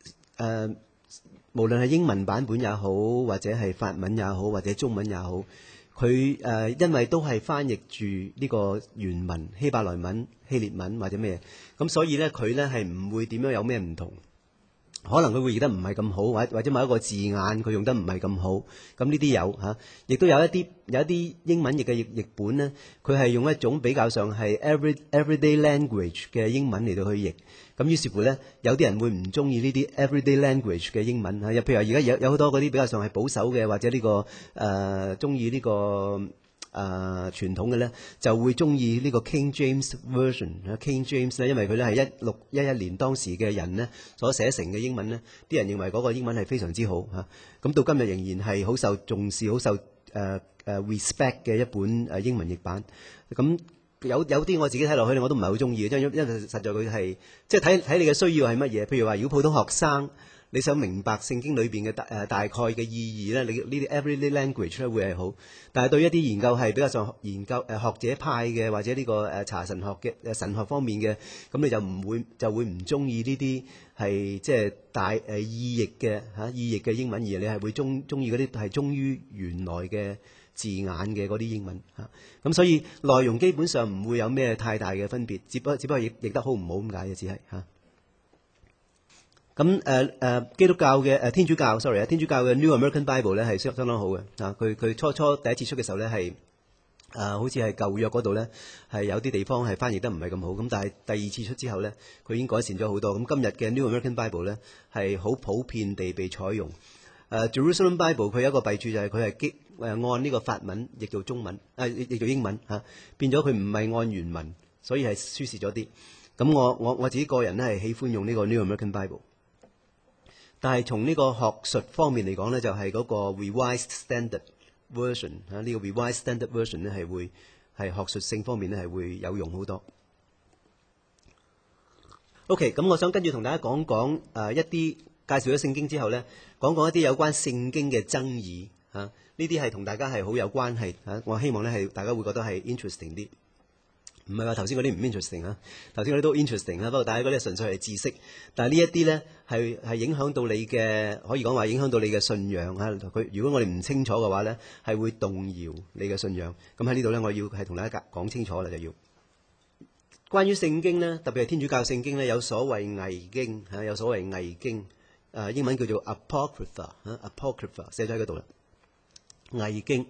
無論係英文版本也好，或者係法文也好，或者中文也好，佢因為都係翻譯住呢個原文希伯來文、希臘文或者咩，咁所以呢，佢呢係唔會點樣有咩唔同。可能佢會譯得唔係咁好，或者某一個字眼佢用得唔係咁好，咁呢啲有嚇，亦都有一啲英文譯嘅譯本呢，佢係用一種比較上係 everyday language 嘅英文嚟到去譯，咁於是乎呢，有啲人會唔中意呢啲 everyday language 嘅英文嚇，譬如話而家有好多嗰啲比較上係保守嘅，或者呢個中意呢個傳統嘅咧，就會中意呢個 King James Version。King James 咧，因為佢咧係1611年當時嘅人呢所寫成嘅英文呢，啲人認為嗰個英文係非常之好嚇。咁到今日仍然係好受重視、好受respect 嘅一本英文譯版。咁有啲我自己睇落去我都唔係好中意嘅，因為實在佢係即係睇你嘅需要係乜嘢。譬如話，如果普通學生你想明白聖經裏邊嘅大概嘅意義咧，你呢啲 everyday language 咧會係好。但係對一啲研究係比較上研究學者派嘅，或者呢個查神學嘅神學方面嘅，咁你就會唔中意呢啲係即係大意譯嘅意譯嘅英文，而你係會中意嗰啲係忠於原來嘅字眼嘅嗰啲英文嚇。咁所以內容基本上唔會有咩太大嘅分別，只不過譯得好唔好咁解嘅，只係嚇。咁基督教嘅天主教天主教嘅 New American Bible 咧係相當好嘅啊！佢初第一次出嘅時候咧係好似係舊約嗰度咧係有啲地方係翻譯得唔係咁好，咁但係第二次出之後咧佢已經改善咗好多。咁今日嘅 New American Bible 咧係好普遍地被採用。Jerusalem Bible 佢有一個弊處就係佢係按呢個法文譯做中文譯做英文嚇，變咗佢唔係按原文，所以係輸蝕咗啲。咁我自己個人咧係喜歡用呢個 New American Bible。但係從呢個學術方面嚟講呢，就係嗰個 Revised Standard Version 呢個 Revised Standard Version 呢係會係學術性方面咧係會有用好多。OK， 咁我想跟住同大家講講一啲介紹咗聖經之後咧，講講一啲有關聖經嘅爭議嚇，呢啲係同大家係好有關係嚇。我希望咧係大家會覺得係 interesting 啲，唔係話頭先嗰啲唔 interesting 啊，頭先嗰啲都 interesting 啊，不過大家嗰啲純粹係知識，但係呢一啲咧係影響到你嘅，可以講話影響到你嘅信仰嚇。佢如果我哋唔清楚嘅話咧，係會動搖你嘅信仰。咁喺呢度咧，我要係同大家講清楚啦，就要。關於聖經呢，特別係天主教聖經呢，有所謂偽經嚇，有所謂偽經，英文叫做 apocrypha，apocrypha 寫咗喺嗰度啦。偽經，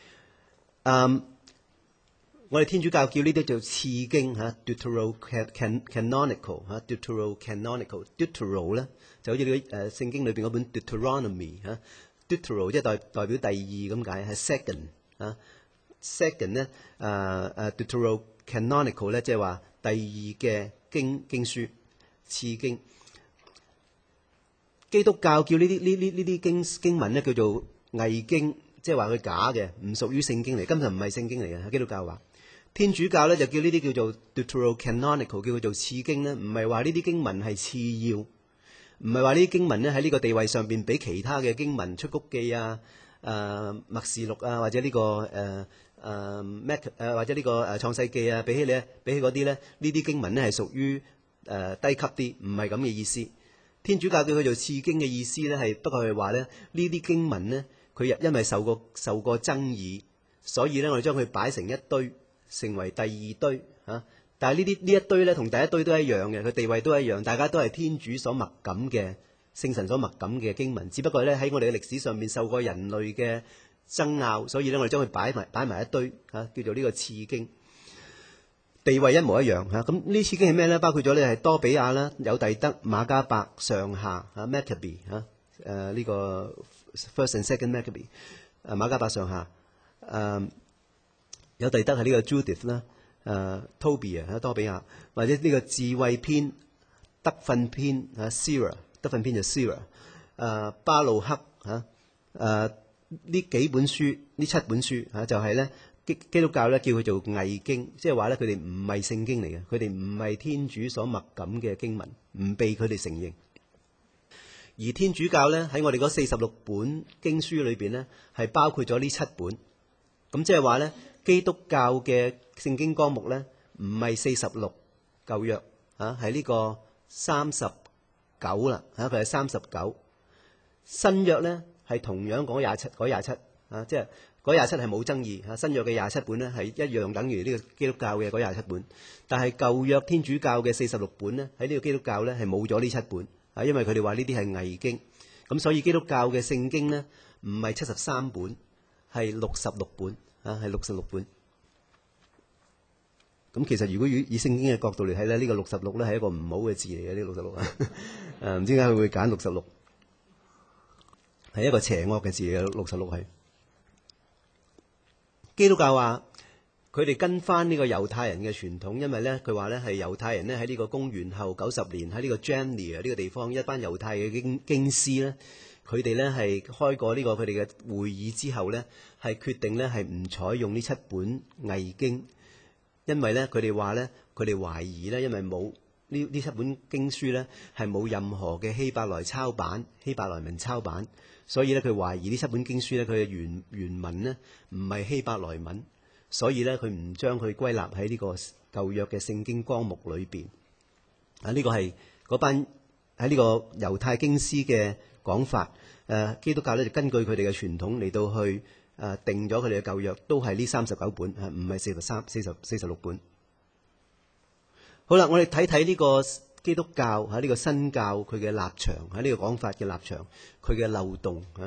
我哋天主教叫呢啲做次經嚇 ，deuterocanonical 嚇 ，deuterocanonical，deutero 咧就好似呢個聖經裏邊嗰本 Deuteronomy 嚇 ，deutero 即係代表第二咁解，係 second 嚇 ，second 咧Deuterocanonical 咧即係話第二嘅經書次經。基督教叫呢啲經文咧叫做偽經，即係話佢假嘅，唔屬於聖經嚟，根本唔係聖經嚟嘅。基督教話，天主教咧就叫呢啲叫做 Deuterocanonical， 叫佢做次經咧，唔係話呢啲經文係次要，唔係話呢啲經文咧喺呢個地位上邊比其他嘅經文出谷記啊、默示錄啊或者呢個或者呢個創世記啊，比起嗰啲咧，呢啲經文咧係屬於低級啲，唔係咁嘅意思。天主教叫佢做次經嘅意思咧，係不過係話咧呢啲經文咧，佢因為受過爭議，所以咧我哋將佢擺成一堆，成為第二堆嚇。但係呢一堆咧同第一堆都一樣嘅，佢地位都一樣，大家都係天主所默感嘅聖神所默感嘅經文，只不過咧喺我哋嘅歷史上面受過人類嘅爭拗，所以咧我哋將佢擺埋一堆嚇，叫做呢個次經。地位一模一樣嚇，咁呢次經係咩咧？包括咗咧係多比亞啦、有弟德、馬加伯上下嚇 Maccabee 嚇，呢個 First and Second Maccabee， 馬加伯上下，有弟德係呢個 Judith 啦，Tobia 嚇多比亞，或者呢個智慧篇、德訓篇嚇 Sirah， 德訓篇就 Sirah， 巴路克嚇，呢幾本書，呢7本書嚇就係咧。基督教咧叫佢做偽經，即係話咧佢哋唔係聖經嚟嘅，佢哋唔係天主所默感嘅經文，唔被佢哋承認。而天主教咧喺我哋嗰46本經書裏邊咧，係包括咗呢7本。咁即係話咧，基督教嘅聖經綱目咧唔係46舊約嚇，係呢個39啦嚇，佢係39。新約咧係同樣講27嚇，即係。嗰27係冇爭議嚇，新約嘅27本咧係一樣等於呢個基督教嘅嗰27本，但係舊約天主教嘅46本咧喺呢個基督教咧係冇咗呢7本啊，因為佢哋話呢啲係偽經，咁所以基督教嘅聖經咧唔係73本，係66本啊，係66本。咁其實如果以聖經嘅角度嚟睇咧，呢個66咧係一個唔好嘅字嚟嘅，呢個66啊，唔知點解佢會揀66，係一個邪惡嘅字嚟嘅，66係。基督教話佢哋跟翻呢個猶太人嘅傳統，因為咧佢話咧係猶太人咧喺呢個公元後90年喺呢個 Jamnia 呢個地方一班猶太嘅經師咧，佢哋咧係開過呢個佢哋嘅會議之後咧，係決定咧係唔採用呢7本偽經，因為咧佢哋話咧佢哋懷疑咧，因為冇呢7本經書咧係冇任何嘅希伯來抄版、希伯來文抄版。所以咧，佢懷疑呢7本經書咧，佢嘅原文呢唔係希伯來文，所以咧佢唔將佢歸納喺呢個舊約嘅聖經綱目裏邊。呢個係嗰班喺呢個猶太經師嘅講法。基督教咧就根據佢哋嘅傳統嚟到去定咗佢哋嘅舊約，都係呢39本，唔係46本。好啦，我哋睇睇呢個基督教喺呢個新教佢嘅立場，喺呢個講法嘅立場，佢嘅漏洞嚇。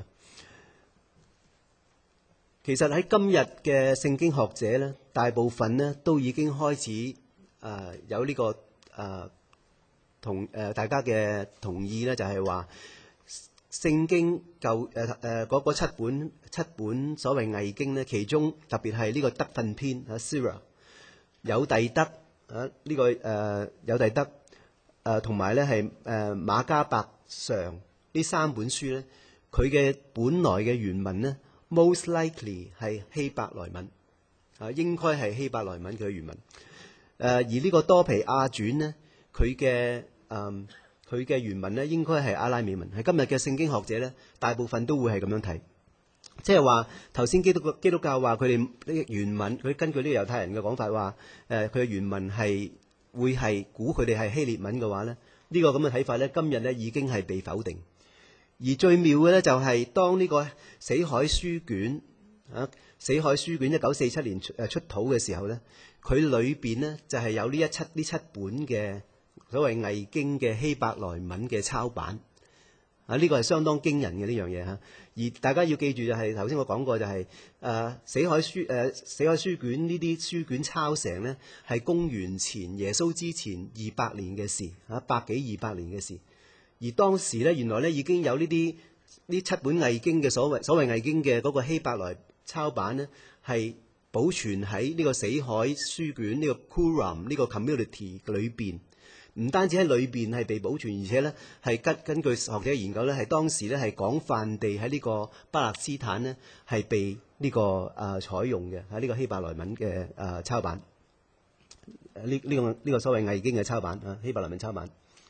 其實喺今日嘅聖經學者咧，大部分咧都已經開始有呢個同大家嘅同意咧，就係話聖經舊嗰7本所謂偽經咧，其中特別係呢個德訓篇 Sirah 有弟德呢個有弟德。同埋咧係馬加伯上呢3本書咧，佢嘅本來嘅原文咧 most likely 係希伯來文， 應該係希伯來文佢嘅原文。而呢個多皮亞傳呢，佢嘅原文呢應該係阿拉美文。係今日嘅聖經學者呢，大部分都會係咁樣睇，即係話頭先基督教話佢哋呢個原文，佢根據呢個猶太人嘅講法話，佢嘅原文係會係估佢哋係希臘文嘅話呢，呢個咁嘅睇法呢，今日呢已經係被否定。而最妙嘅呢，就係當呢個死海書卷死海書卷1947年出土嘅時候呢，佢裏邊呢就係有呢七本嘅所謂偽經嘅希伯來文嘅抄版。呢個係相當驚人嘅呢樣嘢嚇。而大家要記住就係頭先我講過就係死海書卷呢啲書卷抄成呢，係公元前耶穌之前200年嘅事100幾200年嘅事。而當時呢，原來呢已經有呢7本偽經嘅所謂偽經嘅嗰個希伯來抄版呢，係保存喺呢個死海書卷呢個 Qumran 呢個 community 裏邊。唔單止喺裏邊係被保存，而且呢係根據學者研究呢，係當時呢係廣泛地喺呢個巴勒斯坦呢係被呢個採用嘅喺呢個希伯來文嘅抄版。呢個所謂偽經嘅抄版希伯來文抄版。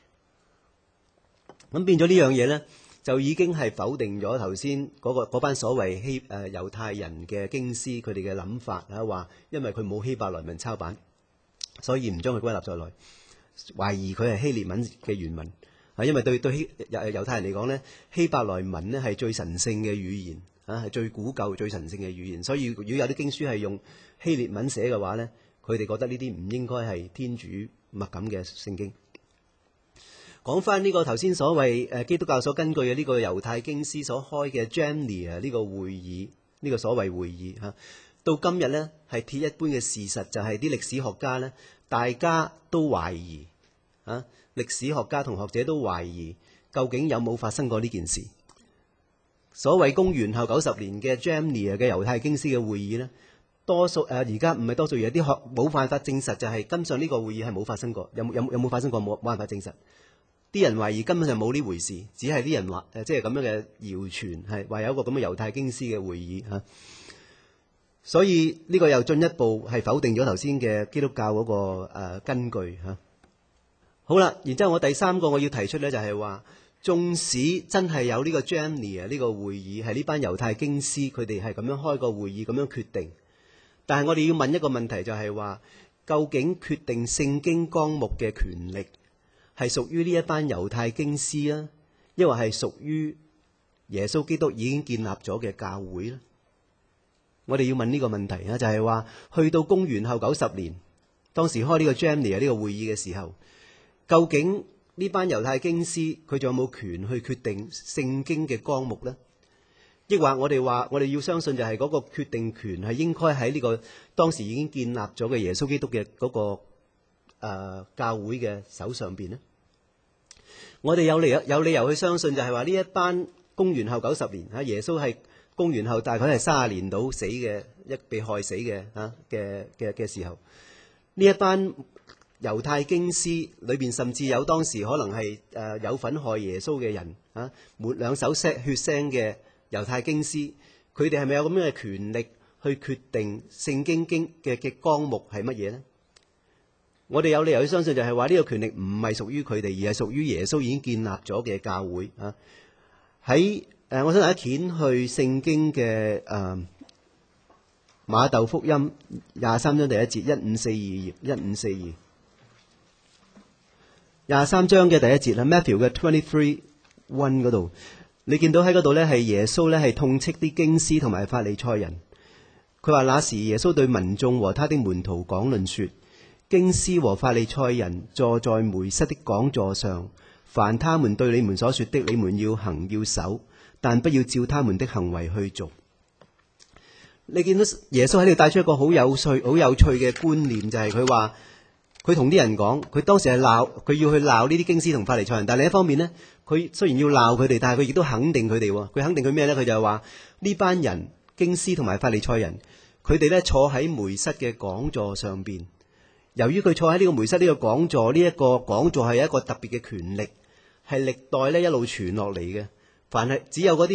咁變咗呢樣嘢呢，就已經係否定咗頭先嗰班所謂猶太人嘅經師佢哋嘅諗法話因為佢冇希伯來文抄版，所以唔將佢歸納在內，懷疑佢係希臘文嘅原文。因為對猶太人嚟講呢，希伯來文呢係最神聖嘅語言係最古舊最神聖嘅語言，所以如果有啲經書係用希臘文寫嘅話呢，佢哋覺得呢啲唔應該係天主默感嘅聖經。講翻呢個頭先所謂基督教所根據嘅呢個猶太經師所開嘅 Jamnia 呢個會議，呢個所謂會議到今日呢係鐵一般嘅事實，就係啲歷史學家呢，大家都懷疑歷史學家同學者都懷疑究竟有冇發生過呢件事。所謂公元後90年嘅 Jamnia 嘅猶太經師嘅會議呢，多數而家唔係多數，有啲學冇辦法證實，就係根本上呢個會議係冇發生過。有冇發生過？冇辦法證實。啲人懷疑根本上冇呢回事，只係啲人話即係咁樣嘅謠傳，係話有一個咁嘅猶太經師嘅會議所以呢個又進一步係否定咗頭先嘅基督教嗰個根據好啦，然之後我第三個我要提出呢，就係話，縱使真係有呢個 Jamnia 呢個會議係呢班猶太經師佢哋係咁樣開個會議咁樣決定，但係我哋要問一個問題，就係話究竟決定聖經綱目嘅權力係屬於呢一班猶太經師啊，抑或係屬於耶穌基督已經建立咗嘅教會呢？我哋要問呢個問題就係話去到公元後90年，當時開呢個 Jamnia 呢個會議嘅時候，究竟呢班猶太經師佢仲有冇權去決定聖經嘅綱目呢？抑或我哋要相信就係嗰個決定權係應該喺呢個當時已經建立咗嘅耶穌基督嘅嗰個教會嘅手上邊呢？我哋有理由去相信就係話呢一班公元後90年耶穌係公元後大概係30年到死嘅被害死嘅時候，呢一班猶太經師裏邊甚至有當時可能係有份害耶穌嘅人抹兩手血腥嘅猶太經師，佢哋係咪有咁樣嘅權力去決定聖經嘅綱目係乜嘢呢？我哋有理由去相信就係話呢個權力唔係屬於佢哋，而係屬於耶穌已經建立咗嘅教會喺我想大家掀去聖經嘅馬竇福音23章第1節1542頁1542 23章嘅第1節Matthew 嘅23:1嗰度，你見到喺嗰度呢係耶穌呢係痛斥啲經師同埋法利賽人。佢話那時耶穌對民眾和他的門徒講論說，經師和法利賽人坐在梅瑟的講座上，凡他們對你們所說的，你們要行要守，但不要照他們的行為去做。你見到耶穌喺度帶出一個好有趣嘅觀念，就係佢話佢同啲人講，佢當時係佢要去鬧呢啲經師同法利賽人，但另一方面呢，佢雖然要鬧佢哋，但係佢亦都肯定佢哋。佢肯定佢咩呢？佢就係話呢班人經師同埋法利賽人，佢哋呢坐喺梅瑟嘅講座上邊。由於佢坐喺呢個梅瑟呢個講座，呢一個講座係一個特別嘅權力，係歷代呢一路傳落嚟嘅。凡係只有嗰啲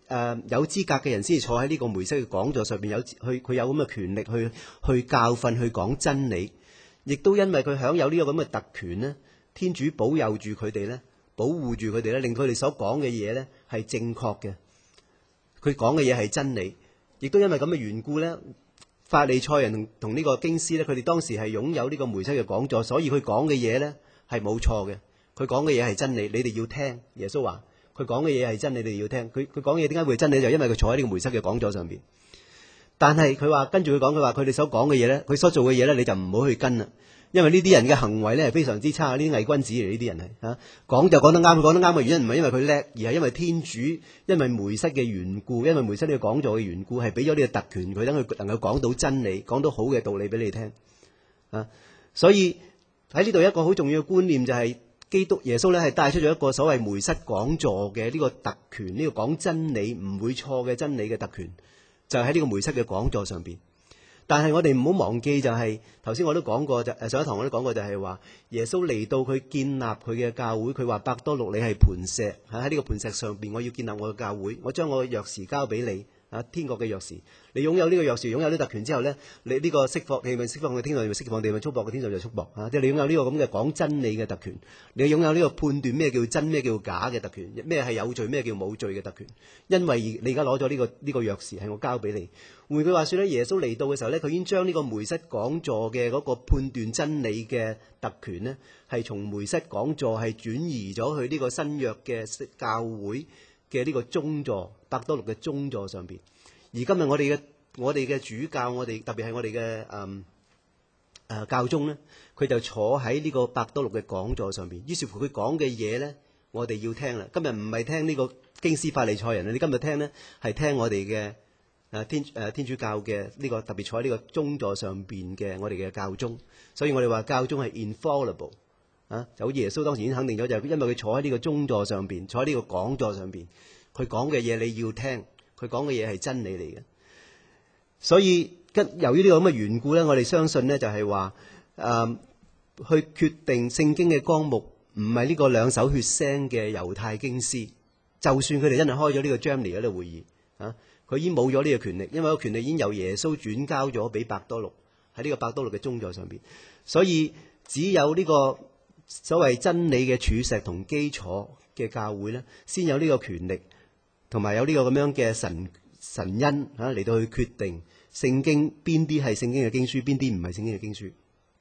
有資格嘅人先至坐喺呢個梅瑟嘅講座上邊，佢有咁嘅權力去教訓、去講真理。亦都因為佢享有呢個咁嘅特權呢，天主保佑住佢哋呢，保護住佢哋呢，令佢哋所講嘅嘢呢係正確嘅，佢講嘅嘢係真理。亦都因為咁嘅緣故呢，法利賽人同呢個經師呢，佢哋當時係擁有呢個梅瑟嘅講座，所以佢講嘅嘢呢係冇錯嘅，佢講嘅嘢係真理，你哋要聽。耶穌話佢講嘅嘢係真理，你哋要聽。佢講嘅嘢點解會真理？就因為佢坐喺呢個梅瑟嘅講座上邊。但係佢話跟住佢講，佢話佢哋所講嘅嘢呢，佢所做嘅嘢呢，你就唔好去跟啦，因為呢啲人嘅行為呢係非常之差，呢啲偽君子嚟，呢啲人係嚇講就講得啱，講得啱嘅原因唔係因為佢叻，而係因為天主，因為梅瑟嘅緣故，因為梅瑟呢個講座嘅緣故，係俾咗呢個特權佢，等佢能夠講到真理，講到好嘅道理俾你聽啊。所以喺呢度一個好重要嘅觀念就係基督耶穌呢係帶出咗一個所謂梅瑟講座嘅呢個特權，呢個講真理唔會錯嘅真理嘅特權。就喺呢個梅瑟嘅講座上邊，但係我哋唔好忘記就係頭先我都講過，上一堂我都講過，就係話耶穌嚟到佢建立佢嘅教會，佢話伯多祿你係磐石，喺呢個磐石上邊我要建立我嘅教會，我將我嘅鑰匙交俾你啊，天國嘅鑰匙，你擁有呢個鑰匙，擁有呢特權之後呢，你呢個釋放你咪釋放嘅天上就釋放，你咪束縛嘅天上就束縛啊！即係你擁有呢個咁嘅講真理嘅特權，你擁有呢個判斷咩叫真咩叫假嘅特權，咩係有罪咩叫冇罪嘅特權，因為你而家攞咗呢個鑰匙係我交俾你。換句話說咧，耶穌嚟到嘅時候咧，佢已經將呢個梅瑟講座嘅嗰個判斷真理嘅特權呢，係從梅瑟講座係轉移咗去呢個新約嘅教會嘅呢個宗座，伯多祿嘅宗座上邊。而今日我哋嘅主教，我哋特別係我哋嘅教宗呢，佢就坐喺呢個伯多祿嘅講座上邊。於是乎佢講嘅嘢呢，我哋要聽啦。今日唔係聽呢個經師法利賽人，你今日聽呢係聽我哋嘅天主教嘅呢個特別坐喺呢個宗座上邊嘅我哋嘅教宗。所以我哋話教宗係 infallible 啊，就好似耶穌當時已經肯定咗，就係因為佢坐喺呢個宗座上邊，坐喺呢個講座上邊，佢講嘅嘢你要聽，佢講嘅嘢係真理嚟嘅。所以由於呢個咁嘅緣故咧，我哋相信呢就係話去決定聖經嘅綱目唔係呢個兩手血腥嘅猶太經師，就算佢哋真係開咗呢個 Gemini 嗰個會議啊，佢已經冇咗呢個權力，因為個權力已經由耶穌轉交咗俾伯多祿喺呢個伯多祿嘅宗座上邊。所以只有呢個所謂真理嘅柱石同基礎嘅教會咧，先有呢個權力同埋有呢個咁樣嘅神恩嚟到去決定聖經邊啲係聖經嘅經書，邊啲唔係聖經嘅經書。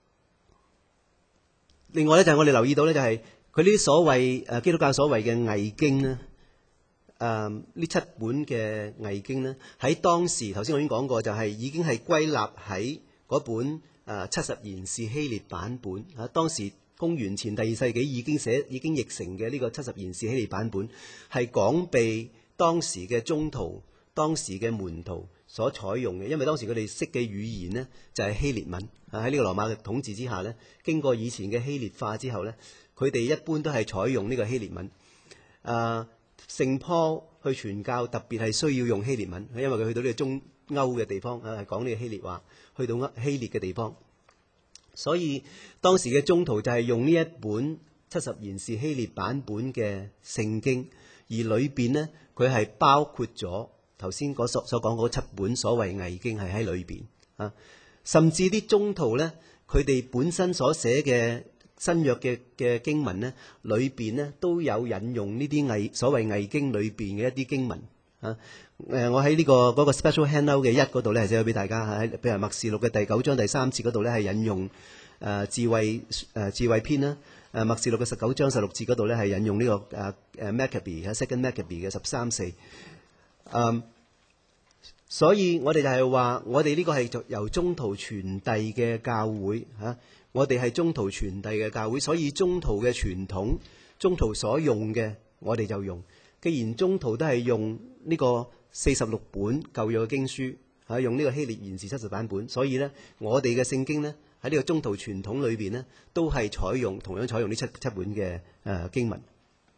另外咧就係我哋留意到咧，就係佢呢啲所謂基督教所謂嘅偽經咧，呢7本嘅偽經咧，喺當時頭先我已經講過，就係已經係歸納喺嗰本70賢士希臘版本啊。當時公元前第2世紀已經譯成嘅呢個70賢士希臘版本，係講被當時嘅宗徒、當時嘅門徒所採用嘅，因為當時佢哋識嘅語言呢，就係希臘文啊。喺呢個羅馬嘅統治之下呢，經過以前嘅希臘化之後呢，佢哋一般都係採用呢個希臘文。聖坡去傳教特別係需要用希臘文，因為佢去到呢個中歐嘅地方係講呢個希臘話，去到希臘嘅地方，所以當時嘅宗徒就係用呢一本70賢士希臘版本嘅聖經，而裏邊呢，佢係包括咗頭先所講嗰7本所謂偽經係喺裏邊啊，甚至啲宗徒呢，佢哋本身所寫嘅新約嘅經文呢，裏邊呢都有引用呢啲所謂偽經裏邊嘅一啲經文啊。我喺呢嗰個 special handout 嘅1嗰度咧，係寫咗俾大家喺，譬如默示錄嘅第9章第3節嗰度咧，係引用智慧篇啦。默示錄嘅19章16節嗰度咧，係引用呢個Maccabee Second Maccabee 嘅13:4。所以我哋就係話，我哋呢個係由宗徒傳遞嘅教會嚇。我哋係宗徒傳遞嘅教會，所以宗徒嘅傳統、宗徒所用嘅，我哋就用。既然宗徒都係用呢個46本舊約嘅經書，用呢個希臘賢士70版本，所以呢，我哋嘅聖經呢，喺呢個宗徒傳統裏邊呢，都係同樣採用呢七本嘅經文。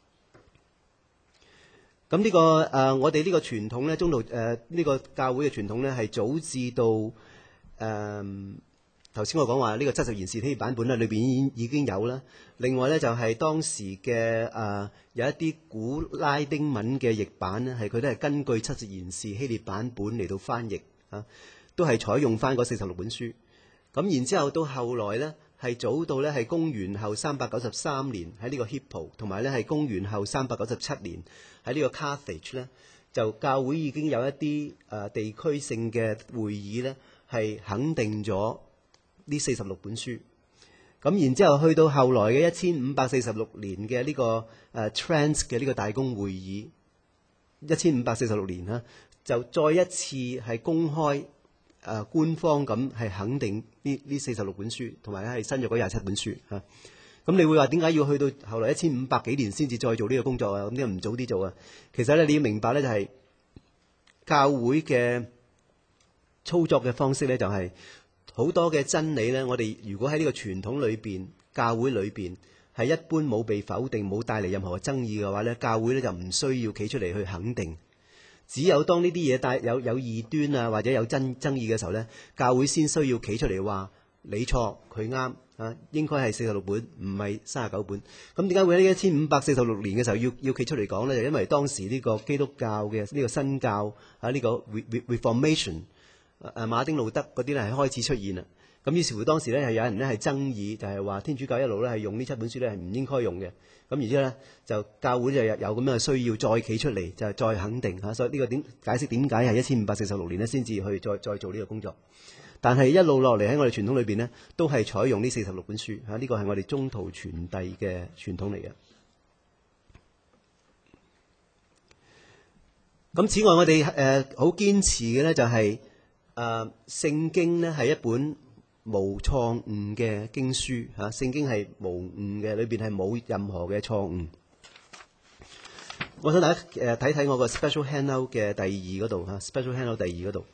咁呢個我哋呢個傳統呢，宗徒呢個教會嘅傳統呢，係早至到頭先我講話呢個70言士希臘版本咧，裏邊已經有啦。另外咧就係當時嘅有一啲古拉丁文嘅譯版咧，佢都係根據70言士希臘版本嚟到翻譯啊，都係採用翻嗰46本書。咁然之後到後來咧，係早到咧係公元後393年喺呢個 Hippo， 同埋咧係公元後397年喺呢個 Carthage 咧，就教會已經有一啲地區性嘅會議咧，係肯定咗呢46本書。咁然之後去到後來嘅1546年嘅呢個Trent 嘅呢個大公會議，1546年啦，就再一次係公開官方咁係肯定呢46本書，同埋咧係新約嗰27本書嚇。咁你會話點解要去到後來1500幾年先至再做呢個工作啊？咁點解唔早啲做啊？其實咧你要明白咧，就係教會嘅操作嘅方式咧，就係好多嘅真理咧。我哋如果喺呢個傳統裏邊、教會裏邊係一般冇被否定、冇帶嚟任何嘅爭議嘅話咧，教會咧就唔需要企出嚟去肯定。只有當呢啲嘢帶有異端啊，或者有爭議嘅時候咧，教會先需要企出嚟話你錯，佢啱啊，應該係46本，唔係39本。咁點解會喺1546年嘅時候要企出嚟講咧？就因為當時呢個基督教嘅呢個新教啊，呢個 Reformation 馬丁路德嗰啲咧係開始出現啦。咁於是乎當時咧係有人咧係爭議，就係話天主教一路咧係用呢7本書咧係唔應該用嘅。咁然之後咧就教會就有咁樣嘅需要再企出嚟，就係再肯定嚇。所以呢個解釋點解係1546年咧先至去再做呢個工作。但係一路落嚟喺我哋傳統裏邊呢，都係採用呢46本書嚇。呢個係我哋中途傳遞嘅傳統嚟嘅。咁此外，我哋好堅持嘅咧就係聖經呢係一本無錯誤嘅經書嚇。聖經係無誤嘅，裏邊係冇任何嘅錯誤。我想大家睇睇我個 special handout 嘅第2嗰度嚇，special handout 第2嗰度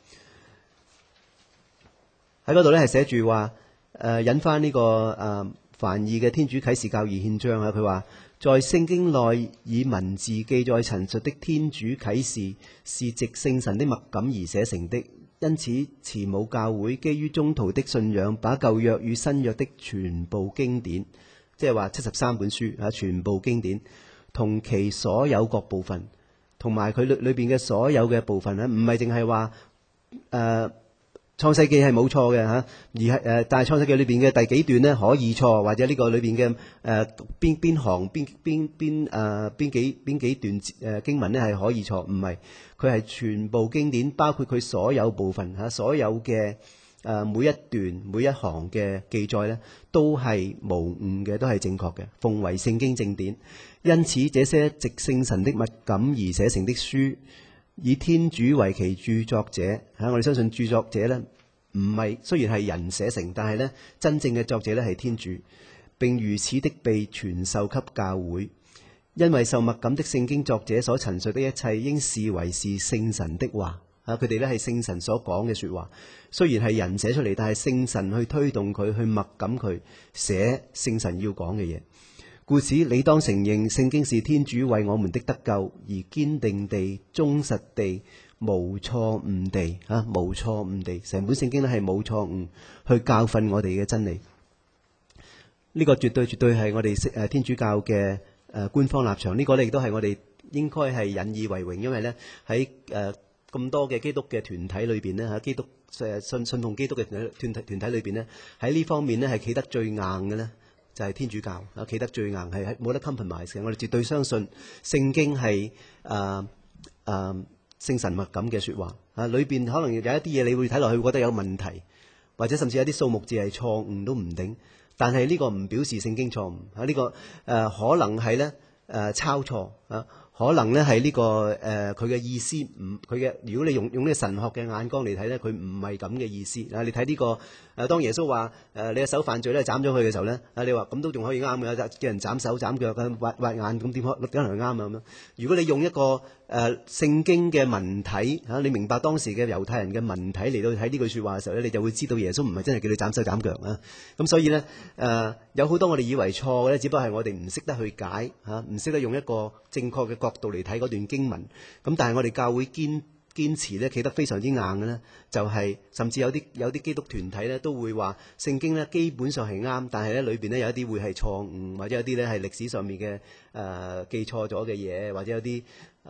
喺嗰度咧係寫住話引翻呢個梵義嘅天主啟示教義憲章啊。佢話在聖經內以文字記載陳述的天主啟示是藉聖神的默感而寫成的。因此，慈母教會基於宗徒的信仰，把舊約與新約的全部經典，即係話73本書啊，全部經典同其所有各部分，同埋佢裏邊嘅所有嘅部分咧，唔係淨係話創世記係冇錯嘅嚇，而係但係創世記裏邊嘅第幾段咧可以錯，或者呢個裏邊嘅邊行邊幾段經文咧係可以錯，唔係，佢係全部經典，包括佢所有部分嚇，所有嘅每一段每一行嘅記載咧都係無誤嘅，都係正確嘅，奉為聖經正典。因此，這些藉聖神的默感而寫成的書，以天主為其著作者嚇，我哋相信著作者咧唔係，雖然係人寫成，但係咧真正嘅作者咧係天主，並如此的被傳授給教會。因為受默感的聖經作者所陳述的一切，應視為是聖神的話嚇，佢哋咧係聖神所講嘅説話。雖然係人寫出嚟，但係聖神去推動佢，去默感佢寫聖神要講嘅嘢。故此，你當承認聖經是天主為我們的得救而堅定地、忠實地、無錯誤地無錯誤地，成本聖經咧係冇錯誤去教訓我哋嘅真理。呢個絕對係我哋天主教嘅官方立場。呢個咧亦都係我哋應該係引以為榮，因為咧喺咁多嘅基督嘅團體裏邊咧嚇，基督信奉基督嘅團體裏邊咧，喺呢方面咧係企得最硬嘅咧，就係天主教啊，企得最硬，係冇得 compromise 嘅。我哋絕對相信聖經係聖神默感嘅説話啊，裏邊可能有一啲嘢你會睇落去會覺得有問題，或者甚至有啲數目字係錯誤都唔定。但係呢個唔表示聖經錯誤啊，呢個可能係咧抄錯啊。可能咧係呢個佢嘅意思唔佢嘅，如果你用呢個神學嘅眼光嚟睇咧，佢唔係咁嘅意思啊！你睇呢個當耶穌話你嘅手犯罪咧，斬咗佢嘅時候咧，你話咁都仲可以啱嘅，叫人斬手斬腳挖眼，咁點可能啱啊咁樣？如果你用一個聖經嘅文體嚇，你明白當時嘅猶太人嘅文體嚟到睇呢句説話嘅時候咧，你就會知道耶穌唔係真係叫你斬手斬腳啊！咁所以咧有好多我哋以為錯嘅咧，只不過係我哋唔識得去解嚇，唔識得用一個正確嘅角度嚟睇嗰段經文。咁但係我哋教會堅堅持咧企得非常之硬嘅咧，就係甚至有啲基督團體咧都會話聖經咧基本上係啱，但係咧裏邊咧有一啲會係錯誤，或者有啲咧係歷史上面嘅記錯咗嘅嘢，或者有啲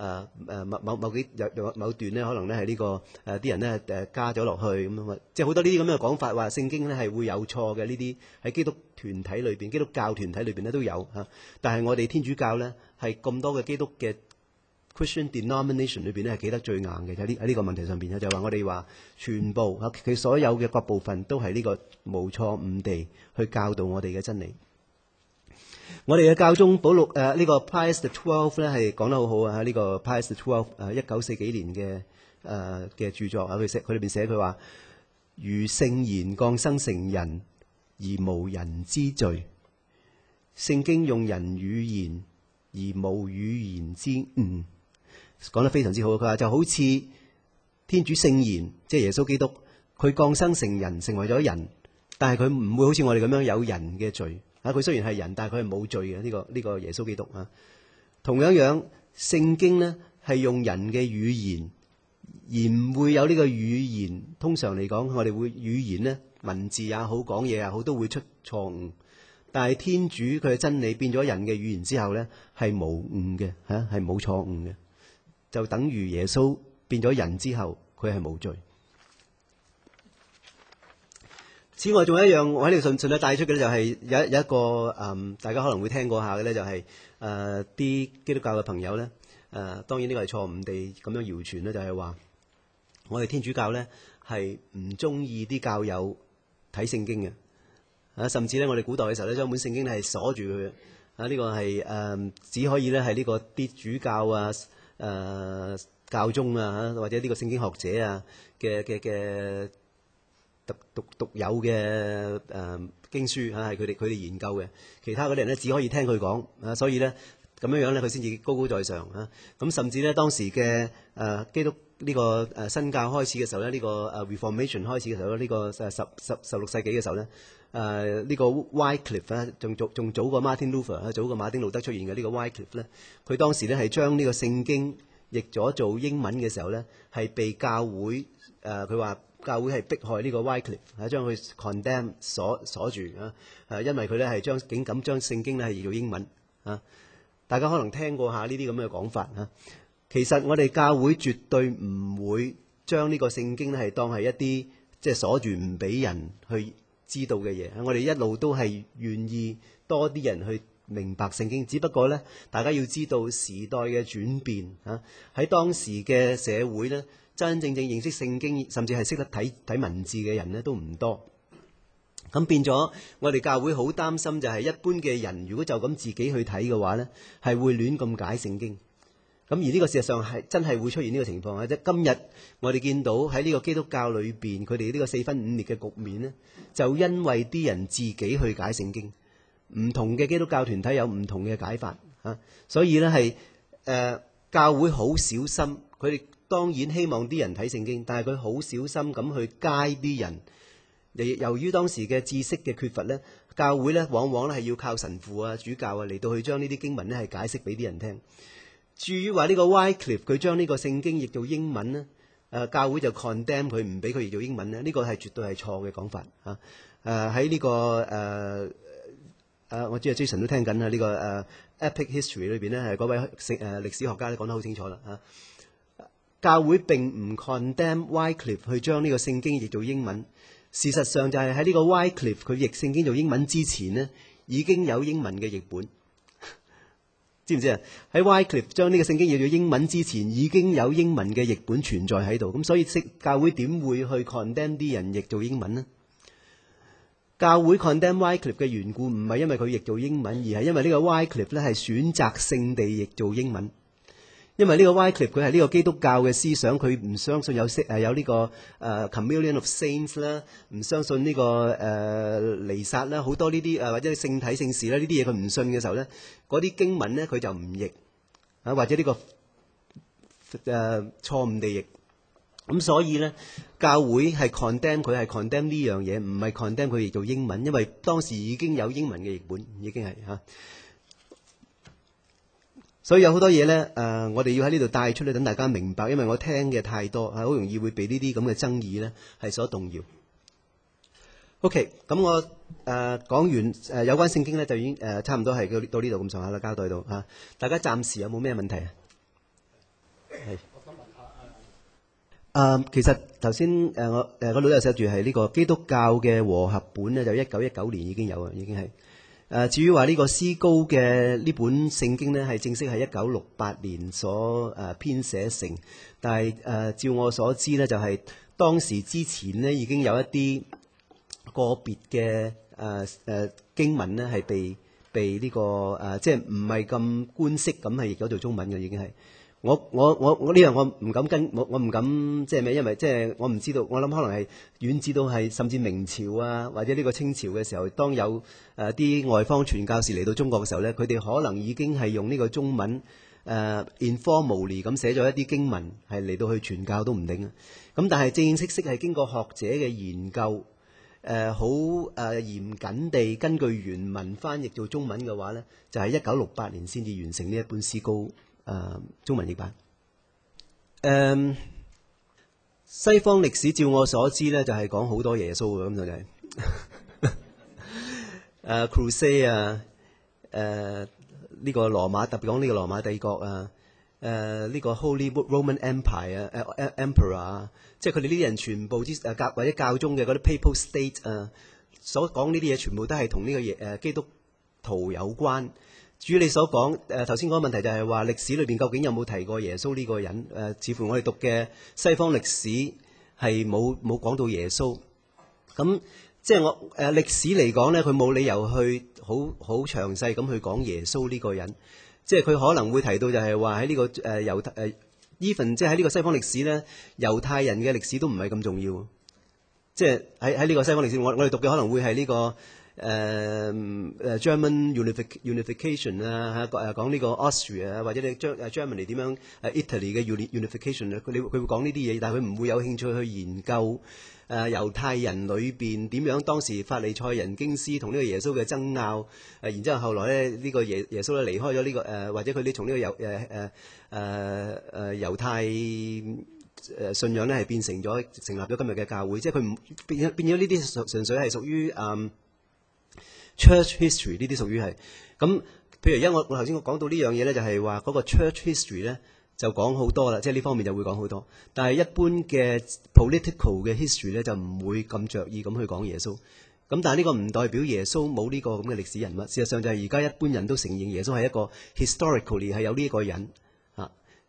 某段咧可能咧係呢個啲人咧加咗落去咁樣，即係好多呢啲咁嘅講法，話聖經咧係會有錯嘅，呢啲喺基督團體裏邊、基督教團體裏邊咧都有嚇。但係我哋天主教咧係咁多嘅基督嘅Christian denomination 裏邊咧係企得最硬嘅，喺呢個問題上邊咧就話我哋話全部佢所有嘅各部分都係呢個無錯誤地去教導我哋嘅真理。我哋嘅教宗保祿呢個 Pius the 12咧係講得好好啊！呢個 Pius the 121940幾年嘅著作啊，佢裏邊寫佢話：如聖言降生成人而無人之罪，聖經用人語言而無語言之誤。講得非常之好，佢話就好似天主聖言，即係耶穌基督，佢降生成人，成為咗人，但係佢唔會好似我哋咁樣有人嘅罪啊！佢雖然係人，但係佢係冇罪嘅呢個耶穌基督啊。同樣聖經呢係用人嘅語言，而唔會有呢個語言。通常嚟講，我哋會語言呢，文字也好，講嘢也好，都會出錯誤。但係天主佢嘅真理變咗人嘅語言之後呢，係無誤嘅嚇，係冇錯誤嘅。就等於耶穌變咗人之後，佢係無罪。此外，仲有一樣我喺呢度順帶帶出嘅咧，就係有一個大家可能會聽過下嘅咧，就係啲基督教嘅朋友咧，當然呢個係錯誤地咁樣謠傳咧，就係話我哋天主教咧係唔中意啲教友睇聖經嘅，甚至咧我哋古代嘅時候咧，將本聖經咧係鎖住佢嘅，呢個係只可以咧係呢個啲主教啊。教宗啊，或者呢個聖經學者啊嘅獨有嘅經書嚇，係佢哋研究嘅。其他嗰啲人咧只可以聽佢講啊，所以咧咁樣咧佢先至高高在上啊。咁甚至咧當時嘅基督呢個新教開始嘅時候咧，呢個Reformation 開始嘅時候咧，呢個16世紀嘅時候咧，呢個 Wycliffe 咧，仲早過 Martin Luther 早過馬丁路德出現嘅呢個 Wycliffe 咧，佢當時咧係將呢個聖經譯咗做英文嘅時候咧，係被教會佢話教會係迫害呢個 Wycliffe，將佢 condemn 鎖住啊，因為佢咧係竟敢將聖經咧係譯做英文啊。大家可能聽過下呢啲咁嘅講法啊。其實我哋教會絕對唔會將呢個聖經咧係當係一啲即係鎖住唔俾人去知道嘅嘢。我哋一路都係願意多啲人去明白聖經，只不過咧大家要知道時代嘅轉變啊。喺當時嘅社會咧，真真正正認識聖經，甚至係識得睇文字嘅人咧都唔多。咁變咗，我哋教會好擔心就係一般嘅人，如果就咁自己去睇嘅話咧，係會亂咁解聖經。咁而呢個事實上係真係會出現呢個情況啊！即係今日我哋見到喺呢個基督教裏邊，佢哋呢個四分五裂嘅局面呢，就因為啲人自己去解聖經，唔同嘅基督教團體有唔同嘅解法啊，所以呢係教會好小心，佢哋當然希望啲人睇聖經，但係佢好小心咁去街啲人。由於當時嘅知識嘅缺乏呢，教會呢往往咧係要靠神父啊、主教啊嚟到去將呢啲經文呢係解釋俾啲人聽。至於話呢個 Wycliffe 佢將呢個聖經譯做英文呢，教會就 condemn 佢，唔俾佢譯做英文呢，呢個係絕對係錯嘅講法啊！喺呢個我知阿 Jason 都聽緊啊，呢個Epic History 裏邊呢，係嗰位歷史學家咧講得好清楚啦啊！教會並唔 condemn Wycliffe 去將呢個聖經譯做英文，事實上就係喺呢個 Wycliffe 佢譯聖經做英文之前呢，已經有英文嘅譯本。知唔知啊？喺 Wycliffe 將呢個聖經譯做英文之前，已經有英文嘅譯本存在喺度。咁所以教會點會去 condemn 啲人譯做英文呢？教會 condemn Wycliffe 嘅緣故唔係因為佢譯做英文，而係因為呢個 Wycliffe 咧係選擇性地譯做英文。因為呢個 Wycliffe 佢係呢個基督教嘅思想，佢唔相信有呢個communion of saints 啦，唔相信呢個彌撒啦，好多呢啲或者聖體聖事啦呢啲嘢佢唔信嘅時候咧，嗰啲經文咧佢就唔譯啊，或者呢個錯誤地譯。咁所以咧，教會係 condemn 佢係 condemn 呢樣嘢，唔係 condemn 佢譯做英文，因為當時已經有英文嘅譯本，已經係嚇。 所以有好多嘢呢，我哋要喺呢度帶出嚟，等大家明白，因為我聽嘅太多，係好容易會被呢啲咁嘅爭議呢係所動搖。OK，咁我講完有關聖經呢，就已經差唔多係到呢度咁上下啦，交代到嚇。大家暫時有冇咩問題啊？係。我想問下其實頭先我嗰度有寫住係呢個基督教嘅和合本呢，就1919年已經有啊，已經係。至於話呢個思高嘅呢本聖經呢，係正式係1968年所編寫成，但係照我所知呢，就係當時之前呢已經有一啲個別嘅經文呢係被呢個即係唔係咁官式咁係譯咗做中文嘅，已經係。我呢樣我唔敢跟，我唔敢即係咩？因為即係我唔知道，我諗可能係遠至到係甚至明朝啊，或者呢個清朝嘅時候，當有啲外方傳教士嚟到中國嘅時候咧，佢哋可能已經係用呢個中文informally 咁寫咗一啲經文，係嚟到去傳教都唔定啊。咁但係正正式式係經過學者嘅研究，好嚴謹地根據原文翻譯做中文嘅話咧，就係1968年先至完成呢一本詩歌。中文譯版。西方歷史照我所知咧，就係講好多耶穌嘅，咁就係Crusade 啊，呢個羅馬，特別講呢個羅馬帝國啊，呢個 Holy Roman Empire 啊，Emperor 啊，即係佢哋呢啲人全部之或者教宗嘅嗰啲 Papal State 啊，所講呢啲嘢全部都係同呢個基督徒有關。至於你所講頭先嗰個問題就係話歷史裏邊究竟有冇提過耶穌呢個人？似乎我哋讀嘅西方歷史係冇講到耶穌。咁即係我歷史嚟講呢，佢冇理由去好詳細咁去講耶穌呢個人。即係佢可能會提到就係話喺呢個even 即係喺呢個西方歷史呢，猶太人嘅歷史都唔係咁重要。即係喺呢個西方歷史，我哋讀嘅可能會係呢個。German unification 啊，講呢個 Austria 啊，或者你Germany 點樣Italy 嘅 unification 啊，佢會講呢啲嘢，但係佢唔會有興趣去研究猶太人裏邊點樣當時法利賽人經師同呢個耶穌嘅爭拗，然之後後來咧呢個耶穌咧離開咗呢個或者佢哋從呢個猶太信仰咧係變成咗成立咗今日嘅教會，即係佢唔變咗呢啲純粹係屬於Church history 呢啲屬於係咁，譬如而家我頭先講到呢樣嘢咧，就係話嗰個 Church history 咧就講好多啦，即係呢方面就會講好多。但係一般嘅 political 嘅 history 咧就唔會咁着意咁去講耶穌。咁但係呢個唔代表耶穌冇呢個咁嘅歷史人物。事實上就係而家一般人都承認耶穌係一個 historically 係有呢一個人嚇。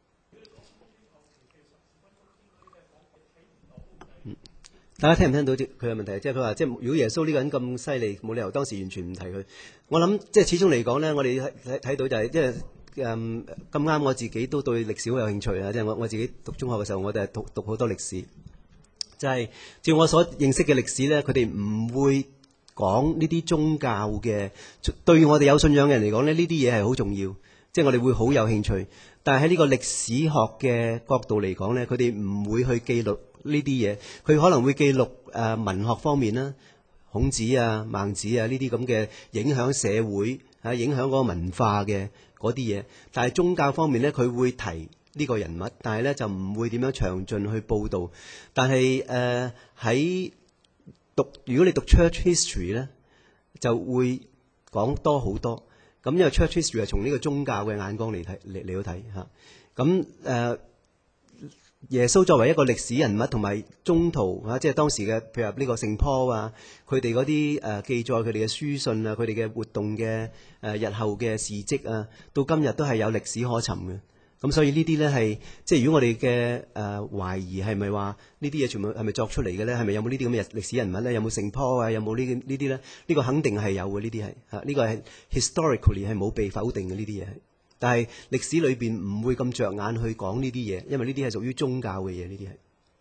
大家聽唔聽到佢嘅問題？即係佢話，即係如果耶穌呢個人咁犀利，冇理由當時完全唔提佢。我諗即係始終嚟講咧，我哋睇到就係即係咁啱，我自己都對歷史好有興趣啊！即係我自己讀中學嘅時候，我哋係讀好多歷史。就係照我所認識嘅歷史咧，佢哋唔會講呢啲宗教嘅。對我哋有信仰嘅人嚟講咧，呢啲嘢係好重要，即係我哋會好有興趣。但係喺呢個歷史學嘅角度嚟講咧，佢哋唔會去記錄呢啲嘢，佢可能會記錄文學方面啦，孔子啊、孟子啊呢啲咁嘅影響社會影響嗰個文化嘅嗰啲嘢。但係宗教方面咧，佢會提呢個人物，但係咧就唔會點樣詳盡去報導。但係喺如果你讀 Church History 咧，就會講多好多。咁因為 Church History 係從呢個宗教嘅眼光嚟到睇嚇。咁耶穌作為一個歷史人物同埋宗徒即係當時嘅，譬如呢個聖保啊，佢哋嗰啲記載佢哋嘅書信啊，佢哋嘅活動嘅日後嘅事蹟啊，到今日都係有歷史可尋嘅。咁所以呢啲咧係即係如果我哋嘅懷疑係咪話呢啲嘢全部係咪作出嚟嘅咧？係咪有冇呢啲咁嘅歷史人物咧？有冇聖保啊？有冇呢啲咧？呢個肯定係有嘅，呢啲係呢個係 historically 係冇被否定嘅呢啲嘢。但係歷史裏邊唔會咁着眼去講呢啲嘢，因為呢啲係屬於宗教嘅嘢，呢啲係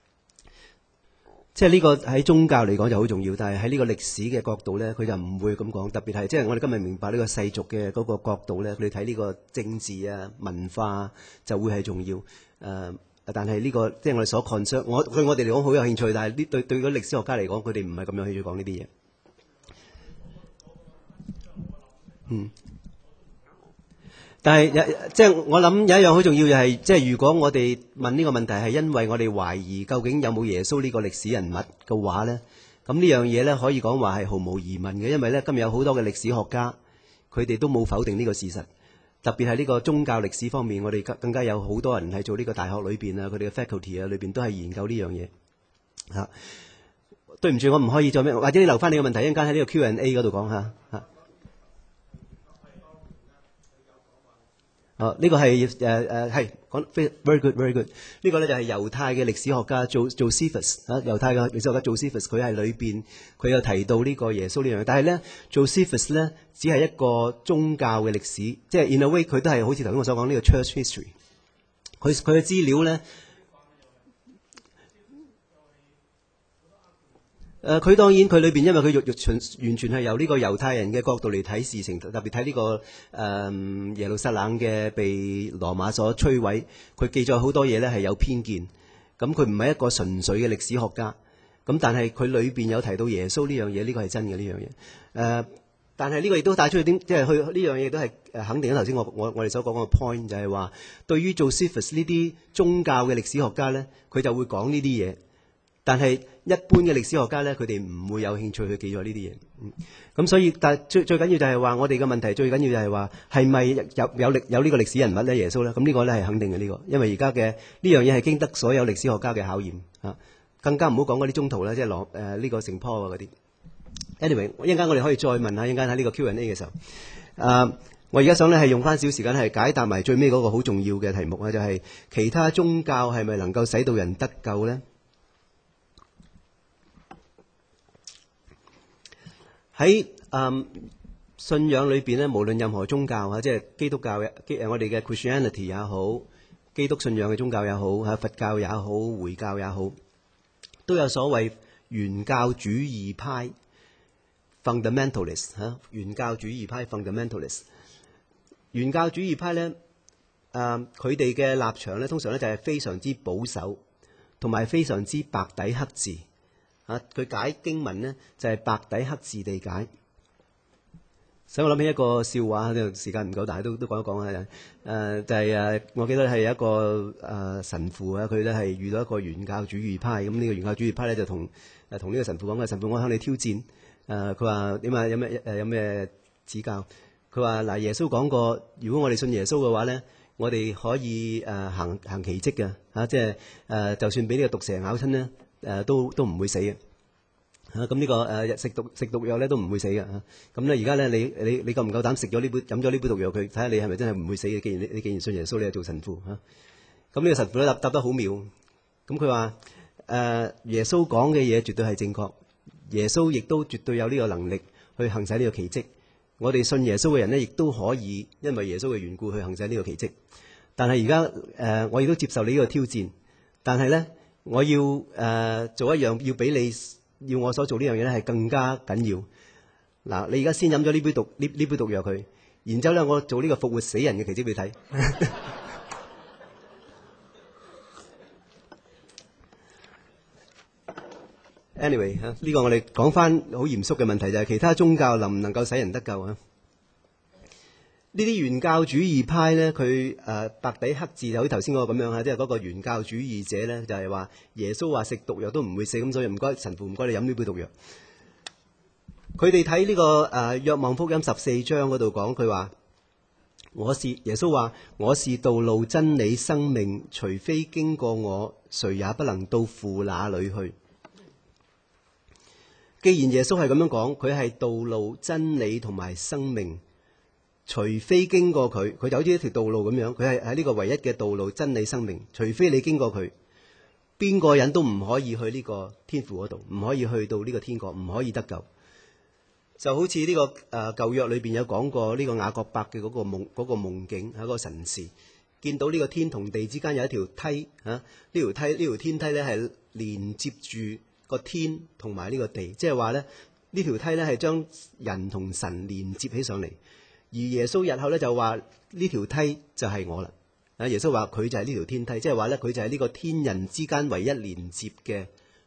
即係呢個喺宗教嚟講就好重要，但係喺呢個歷史嘅角度咧，佢就唔會咁講。特別係即係我哋今日明白呢個世俗嘅嗰個角度咧，佢哋睇呢個政治啊、文化就會係重要。但係呢個即係我哋所 concern，對我哋嚟講好有興趣，但係呢對嗰歷史學家嚟講，佢哋唔係咁樣去講呢啲嘢。 但係即係我諗有一樣好重要就係，即係如果我哋問呢個問題係因為我哋懷疑究竟有冇耶穌呢個歷史人物嘅話呢，咁呢樣嘢呢可以講話係毫無疑問嘅，因為呢今日有好多嘅歷史學家，佢哋都冇否定呢個事實。特別係呢個宗教歷史方面，我哋更加有好多人係做呢個大學裏邊啊，佢哋嘅 faculty 啊裏邊都係研究呢樣嘢嚇。對唔住，我唔可以再咩，或者你留翻你個問題，一陣間喺呢個 Q&A 嗰度講下嚇。呢個係係講 very good very good。呢個咧就係猶太嘅歷史學家Josephus 猶太嘅歷史學家 Josephus，佢係裏邊佢有提到呢個耶穌呢樣嘢。但係咧 Josephus 咧只係一個宗教嘅歷史，即係 in a way 佢都係好似頭先我所講呢個 church history。佢嘅資料咧。佢當然佢裏邊，因為佢完全係由呢個猶太人嘅角度嚟睇事情，特別睇呢個耶路撒冷嘅被羅馬所摧毀，佢記載好多嘢咧係有偏見。咁佢唔係一個純粹嘅歷史學家。咁但係佢裏邊有提到耶穌呢樣嘢，呢個係真嘅呢樣嘢。但係呢個亦都帶出去點，即係去呢樣嘢都係肯定咗頭先我哋所講個 point， 就係話對於 Josephus 呢啲宗教嘅歷史學家咧，佢就會講呢啲嘢。但係一般嘅歷史學家咧，佢哋唔會有興趣去記載呢啲嘢。咁所以，但係最緊要就係話，我哋嘅問題最緊要就係話，係咪有呢個歷史人物咧？耶穌咧？咁呢個咧係肯定嘅呢個，因為而家嘅呢樣嘢係經得所有歷史學家嘅考驗啊。更加唔好講嗰啲中途咧，即係呢個成坡啊嗰啲。Anyway， 一陣間我哋可以再問下，一陣間喺呢個 Q&A 嘅時候，我而家想咧係用翻少時間係解答埋最尾嗰個好重要嘅題目啊，就係其他宗教係咪能夠使到人得救咧？喺信仰裏邊咧，無論任何宗教啊，即係基督教我哋嘅 Christianity 也好，基督信仰嘅宗教也好，佛教也好，回教也好，都有所謂原教主義派 fundamentalist 嚇，原教主義派 fundamentalist。原教主義派咧，佢哋嘅立場咧，通常咧就係非常之保守，同埋非常之白底黑字。佢解經文呢，就係白底黑字地解。使我諗起一個笑話，呢個時間唔夠大，都講一講啊。就係我記得係一個神父啊，佢咧係遇到一個原教主義派。咁呢個原教主義派咧就同呢個神父講嘅，神父，我向你挑戰。佢話點啊？有咩指教？佢話嗱，耶穌講過，如果我哋信耶穌嘅話咧，我哋可以行奇蹟嘅嚇，即係就算俾呢個毒蛇咬親咧。都唔會死嘅嚇，咁呢個食毒藥咧都唔會死嘅嚇。咁咧而家咧你夠唔夠膽飲咗呢杯毒藥佢，睇下你係咪真係唔會死嘅？你既然信耶穌，你係做神父嚇。咁呢個神父咧答得好妙。咁佢話耶穌講嘅嘢絕對係正確，耶穌亦都絕對有呢個能力去行使呢個奇蹟。我哋信耶穌嘅人咧，亦都可以因為耶穌嘅緣故去行使呢個奇蹟。但係而家我亦都接受你呢個挑戰，但係咧。我要做一樣，要比你要我所做呢樣嘢咧係更加緊要。嗱，你而家先飲咗呢杯毒藥佢，然之後咧我做呢個復活死人嘅奇蹟俾你睇。Anyway 呢個我哋講翻好嚴肅嘅問題就係其他宗教能唔能夠使人得救啊？呢啲原教主義派咧，佢白底黑字就好似頭先嗰個咁樣嚇，即係嗰個原教主義者咧，就係話耶穌話食毒藥都唔會死，咁所以唔該神父，唔該你飲呢杯毒藥。佢哋睇呢個若望福音14章嗰度講，佢話耶穌話我是道路真理生命，除非經過我，誰也不能到父那裏去。既然耶穌係咁樣講，佢係道路真理同埋生命。除非經過佢，佢就好似一條道路咁樣，佢係喺呢個唯一嘅道路真理生命。除非你經過佢，邊個人都唔可以去呢個天父嗰度，唔可以去到呢個天國，唔可以得救。就好似呢個舊約裏邊有講過呢個雅各伯嘅嗰個夢境，係一個神視見到呢個天同地之間有一條梯嚇，呢條天梯咧係連接住個天同埋呢個地，即係話咧呢條梯咧係將人同神連接起上嚟。而耶穌日後咧就話呢條梯就係我啦。耶穌話佢就係呢條天梯，即係話咧佢就係呢個天人之間唯一連接嘅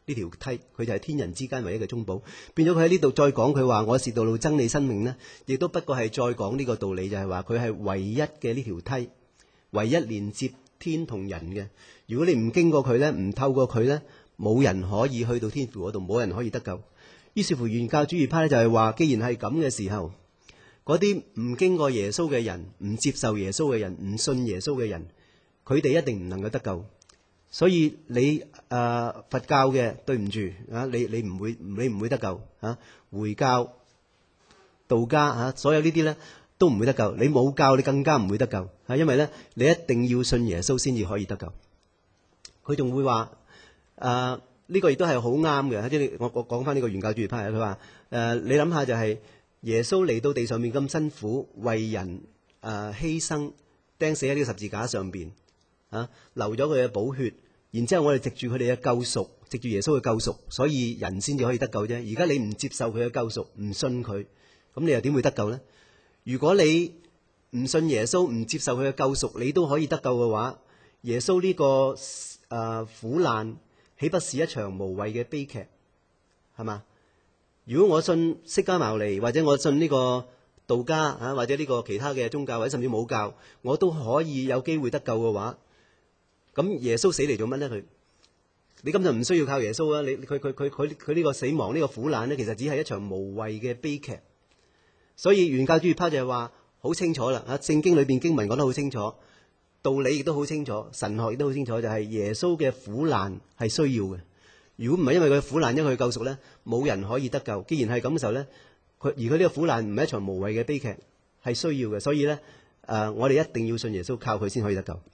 呢條梯，佢就係天人之間唯一嘅中保。變咗佢喺呢度再講佢話我是道路真理生命呢，亦都不過係再講呢個道理，就係話佢係唯一嘅呢條梯，唯一連接天同人嘅。如果你唔經過佢呢，唔透過佢呢，冇人可以去到天父嗰度，冇人可以得救。於是乎原教主義派呢就係話，既然係咁嘅時候，嗰啲唔經過耶穌嘅人，唔接受耶穌嘅人，唔信耶穌嘅人，佢哋一定唔能夠得救。所以你佛教嘅對唔住啊，你唔會得救啊。回教、道家啊，所有呢啲咧都唔會得救。你冇教，你更加唔會得救啊。因為咧，你一定要信耶穌先至可以得救。佢仲會話呢個亦都係好啱嘅。即係我講翻呢個原教主義派，佢話你諗下就係耶穌嚟到地上面咁辛苦，為人犧牲，釘死喺呢個十字架上邊。流咗佢嘅寶血，然之後我哋藉住佢哋嘅救贖，藉住耶穌嘅救贖，所以人先至可以得救啫。而家你唔接受佢嘅救贖，唔信佢，咁你又點會得救呢？如果你唔信耶穌，唔接受佢嘅救贖，你都可以得救嘅話，耶穌呢個苦難，豈不是一場無謂嘅悲劇？係嘛？如果我信釋迦牟尼，或者我信呢個道家或者呢個其他嘅宗教，或者甚至冇教，我都可以有機會得救嘅話，咁耶穌死嚟做乜呢？你根本就唔需要靠耶穌啊！佢呢個死亡呢個苦難呢，其實只係一場無謂嘅悲劇。所以原教主義派就係話好清楚啦，聖經裏邊經文講得好清楚，道理亦都好清楚，神學亦都好清楚，就係耶穌嘅苦難係需要嘅。如果唔係因為佢苦難，因為佢救贖呢，冇人可以得救。既然係咁嘅時候呢，而佢呢個苦難唔係一場無謂嘅悲劇，係需要嘅。所以呢，我哋一定要信耶穌，靠佢先可以得救。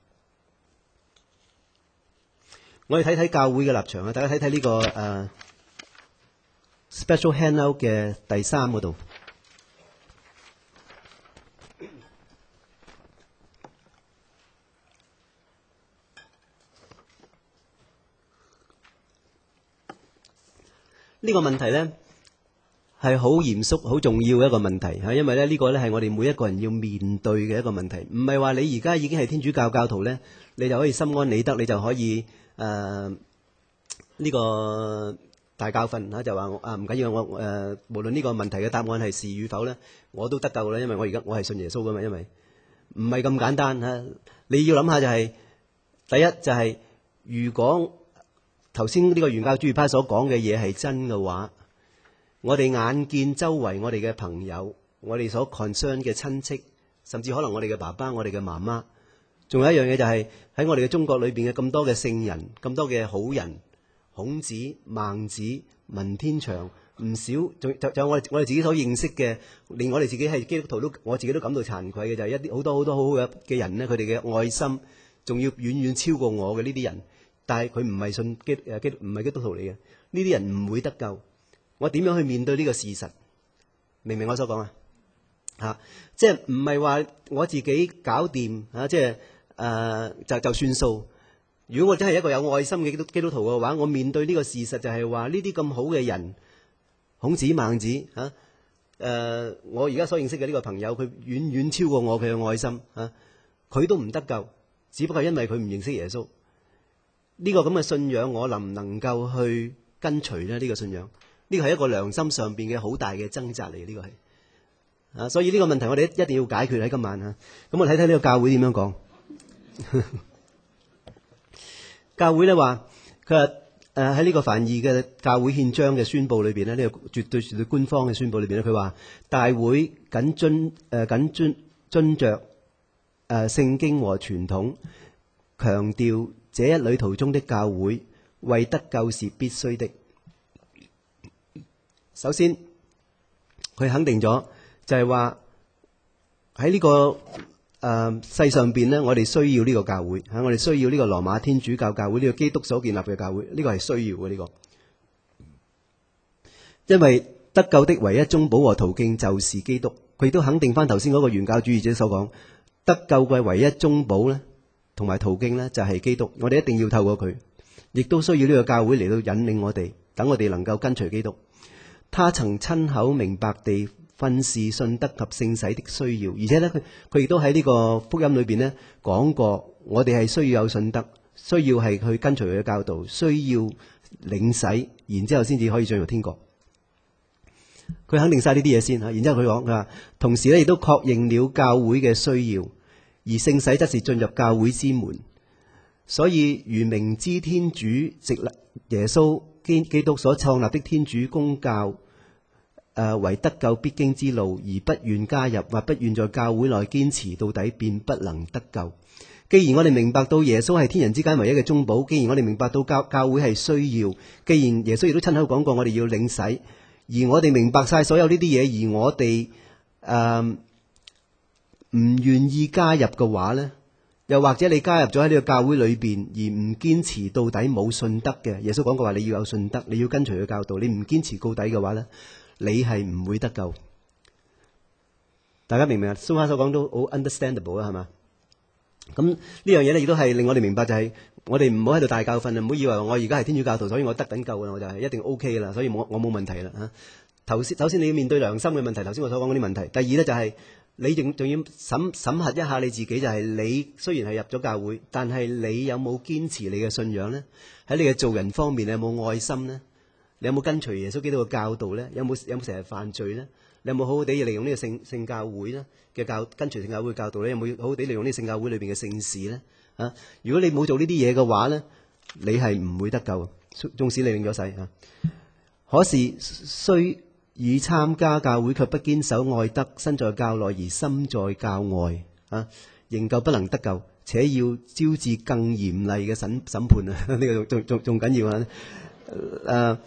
我哋睇睇教會嘅立場啊，大家睇睇呢個special handout 嘅第3嗰度。呢個問題呢係好嚴肅、好重要嘅一個問題嚇，因為咧呢個咧係我哋每一個人要面對嘅一個問題，唔係話你而家已經係天主教教徒呢，你就可以心安理得，你就可以呢個大教訓嚇，就話唔緊要，我無論呢個問題嘅答案係是與否呢，我都得救啦，因為我係信耶穌噶嘛，因為唔係咁簡單嚇。你要諗下就係第一就係如果頭先呢個原教主義派所講嘅嘢係真嘅話，我哋眼見周圍我哋嘅朋友，我哋所 concern 嘅親戚，甚至可能我哋嘅爸爸、我哋嘅媽媽，仲有一樣嘢就係喺我哋嘅中國裏邊嘅咁多嘅聖人、咁多嘅好人，孔子、孟子、文天祥，唔少，仲有我哋自己所認識嘅，連我哋自己係基督徒都，我自己都感到慚愧嘅就係一啲好多好好嘅人呢，佢哋嘅愛心仲要遠遠超過我嘅呢啲人。但係佢唔係信唔係基督徒嚟嘅，呢啲人唔會得救。我點樣去面對呢個事實？明唔明我所講啊？嚇，即係唔係話我自己搞掂嚇，即係就算數。如果我真係一個有愛心嘅基督徒嘅話，我面對呢個事實就係話呢啲咁好嘅人，孔子、孟子嚇，我而家所認識嘅呢個朋友，佢遠遠超過我佢嘅愛心嚇，佢都唔得救，只不過因為佢唔認識耶穌。呢個咁嘅信仰，我能唔能夠去跟隨呢？呢個信仰，呢個係一個良心上邊嘅好大嘅掙扎嚟嘅，呢個係所以呢個問題我哋一定要解決喺今晚嚇。咁我睇睇呢個教會點樣講。教會咧話，佢話喺呢個梵二嘅教會憲章嘅宣佈裏邊咧，呢個絕對官方嘅宣佈裏邊咧，佢話大會謹遵著聖經和傳統，強調這一旅途中的教會為得救是必須的。首先，佢肯定咗就係話喺呢個世上邊呢，我哋需要呢個教會嚇，我哋需要呢個羅馬天主教教會，呢個基督所建立嘅教會，呢個係需要嘅呢個。因為得救的唯一中保和途徑就是基督。佢亦都肯定翻頭先嗰個原教主義者所講，得救嘅唯一中保呢，同埋途徑呢，就係基督。我哋一定要透過佢，亦都需要呢個教會嚟到引領我哋，等我哋能夠跟隨基督。他曾親口明白地訓示信德及聖洗的需要，而且咧佢亦都喺呢個福音裏邊咧講過，我哋係需要有信德，需要係去跟隨佢嘅教導，需要領洗，然之後先至可以進入天國。佢肯定晒呢啲嘢先嚇，然之後佢話，同時咧亦都確認了教會嘅需要，而聖洗則是進入教會之門。所以如明知天主藉耶穌基督所創立的天主公教為得救必經之路，而不願加入或不願在教會內堅持到底，便不能得救。既然我哋明白到耶穌係天人之間唯一嘅中保，既然我哋明白到教會係需要，既然耶穌亦都親口講過我哋要領洗，而我哋明白晒所有呢啲嘢，而我哋唔願意加入嘅話呢，又或者你加入咗喺呢個教會裏邊而唔堅持到底，冇信德嘅，耶穌講過話你要有信德，你要跟隨佢教導，你唔堅持到底嘅話呢，你係唔會得救。大家明唔明啊？蘇媽所講都好 understandable 啦，係嘛？咁呢樣嘢咧，亦都係令我哋明白，就係我哋唔好喺度大教訓啊！唔好以為我而家係天主教徒，所以我得緊救嘅，我就係一定 OK 啦，所以我冇問題啦嚇。首先你要面對良心嘅問題，頭先我所講嗰啲問題。第二咧就係你仲要審核一下你自己，就係你雖然係入咗教會，但係你有冇堅持你嘅信仰呢？喺你嘅做人方面，你有冇愛心呢？你有冇跟隨耶穌基督嘅教導呢？有冇成日犯罪呢？你有冇好好地利用呢個聖教會咧嘅跟隨聖教會嘅教導咧？有冇好好地利用呢個聖教會裏邊嘅聖事咧？啊！如果你冇做呢啲嘢嘅話咧，你係唔會得救。縱使你領咗洗啊，可是雖已參加教會，卻不堅守愛德，身在教內而心在教外啊，仍舊不能得救，且要招致更嚴厲嘅審判啊！呢個仲緊要啊！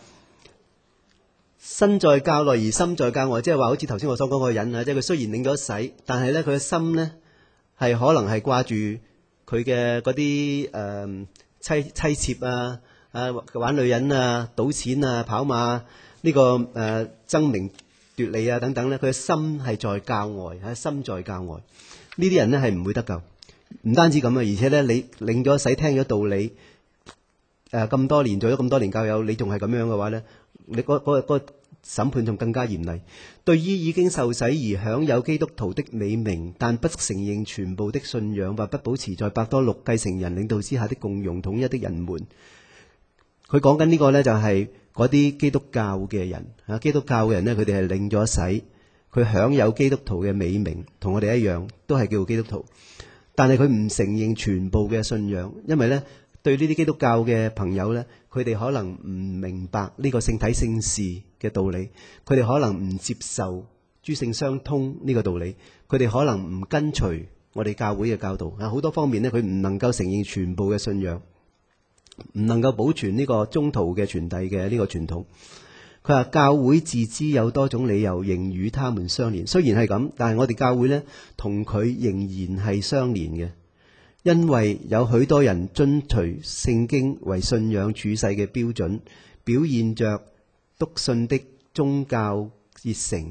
身在教內而心在教外，即係話好似頭先我所講嗰個人啊，即係佢雖然領咗洗，但係咧佢嘅心咧係可能係掛住佢嘅嗰啲妻妾啊、玩女人啊、賭錢啊、跑馬呢個爭名奪利啊等等咧，佢嘅心係在教外，心在教外。呢啲人咧係唔會得救。唔單止咁啊，而且咧你領咗洗、聽咗道理咁多年，做咗咁多年教友，你仲係咁樣嘅話咧，你嗰審判仲更加嚴厲。對於已經受洗而享有基督徒的美名，但不承認全部的信仰或不保持在伯多祿繼承人領導之下的共融統一的人們，佢講緊呢個呢，就係嗰啲基督教嘅人啊，基督教嘅人呢，佢哋係領咗洗，佢享有基督徒嘅美名，同我哋一樣，都係叫做基督徒，但係佢唔承認全部嘅信仰，因為呢，對呢啲基督教嘅朋友呢，佢哋可能唔明白呢個聖體聖事嘅道理，佢哋可能唔接受諸聖相通呢個道理，佢哋可能唔跟隨我哋教會嘅教導啊，好多方面呢，佢唔能夠承認全部嘅信仰，唔能夠保存呢個中途嘅傳遞嘅呢個傳統。佢話教會自知有多種理由仍與他們相連，雖然係咁，但係我哋教會呢，同佢仍然係相連嘅。因為有許多人遵隨聖經為信仰處世嘅標準，表現着篤信的宗教熱誠，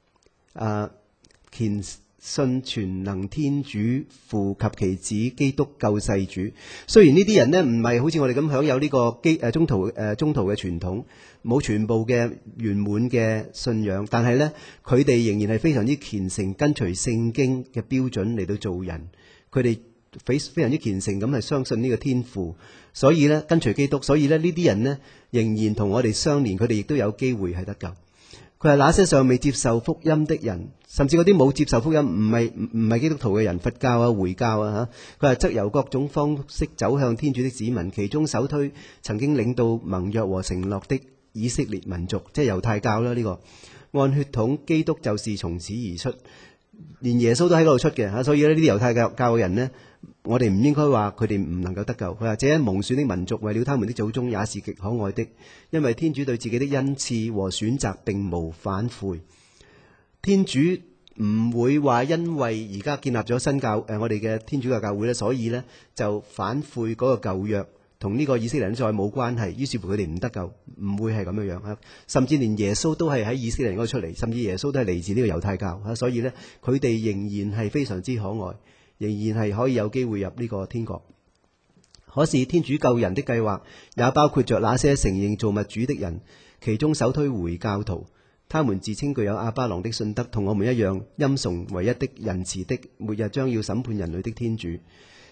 虔信全能天主父及其子基督救世主。雖然呢啲人呢唔係好似我哋咁享有呢個中途嘅傳統，冇全部嘅圓滿嘅信仰，但係呢，佢哋仍然係非常之虔誠，跟隨聖經嘅標準嚟到做人。佢哋非常之虔誠咁係相信呢個天父，所以呢，跟隨基督，所以呢啲人呢仍然同我哋相連，佢哋亦都有機會係得救。佢係那些尚未接受福音的人，甚至嗰啲冇接受福音唔係基督徒嘅人，佛教啊、回教啊嚇，佢係則由各種方式走向天主的子民，其中首推曾經領導盟約和承諾的以色列民族，即係猶太教啦。呢個按血統，基督就是從此而出，連耶穌都喺嗰度出嘅嚇，所以呢啲猶太教嘅人呢，我哋唔應該話佢哋唔能夠得救。佢話這蒙選的民族，為了他們的祖宗，也是極可愛的，因為天主對自己的恩賜和選擇並無反悔。天主唔會話因為而家建立咗新教我哋嘅天主教教會咧，所以呢就反悔嗰個舊約，同呢個以色列人再冇關係，於是乎佢哋唔得救，唔會係咁樣樣。甚至連耶穌都係喺以色列人嗰度出嚟，甚至耶穌都係嚟自呢個猶太教，所以呢，佢哋仍然係非常之可愛，仍然係可以有機會入呢個天國。可是天主救人的計劃也包括着那些承認造物主的人，其中首推回教徒，他們自稱具有亞巴郎的信德，同我們一樣欽崇唯一的仁慈的末日將要審判人類的天主。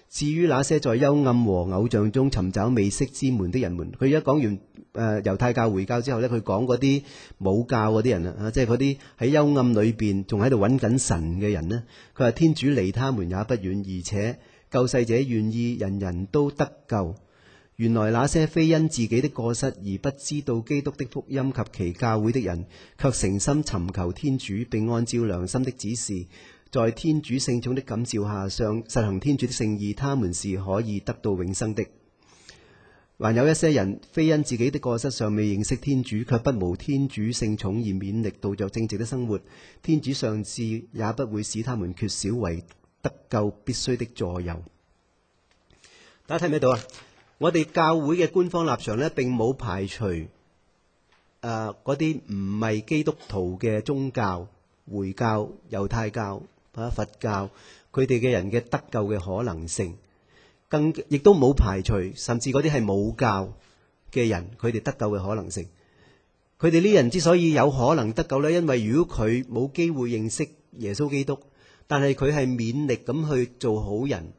至於那些在幽暗和偶像中尋找未識之門的人們，佢而家講完猶太教回教之後呢，佢講嗰啲冇教嗰啲人啊，即係嗰啲喺幽暗裏邊仲喺度揾緊神嘅人呢。佢話天主離他們也不遠，而且救世者願意人人都得救。原來那些非因自己的過失而不知道基督的福音及其教會的人，卻誠心尋求天主，並按照良心的指示，在天主聖寵的感召下，上實行天主的聖義，他們是可以得到永生的。還有一些人非因自己的過失尚未認識天主，卻不無天主聖寵而勉力度着正直的生活，天主上至也不會使他們缺少為得救必須的助佑。大家睇唔睇到啊？我哋教會嘅官方立場呢，並冇排除嗰啲唔係基督徒嘅宗教、回教、猶太教、佛教佢哋嘅人嘅得救嘅可能性，亦都冇排除甚至嗰啲係冇教嘅人佢哋得救嘅可能性。佢哋呢人之所以有可能得救呢，因為如果佢冇機會認識耶穌基督，但係佢係勉力咁去做好人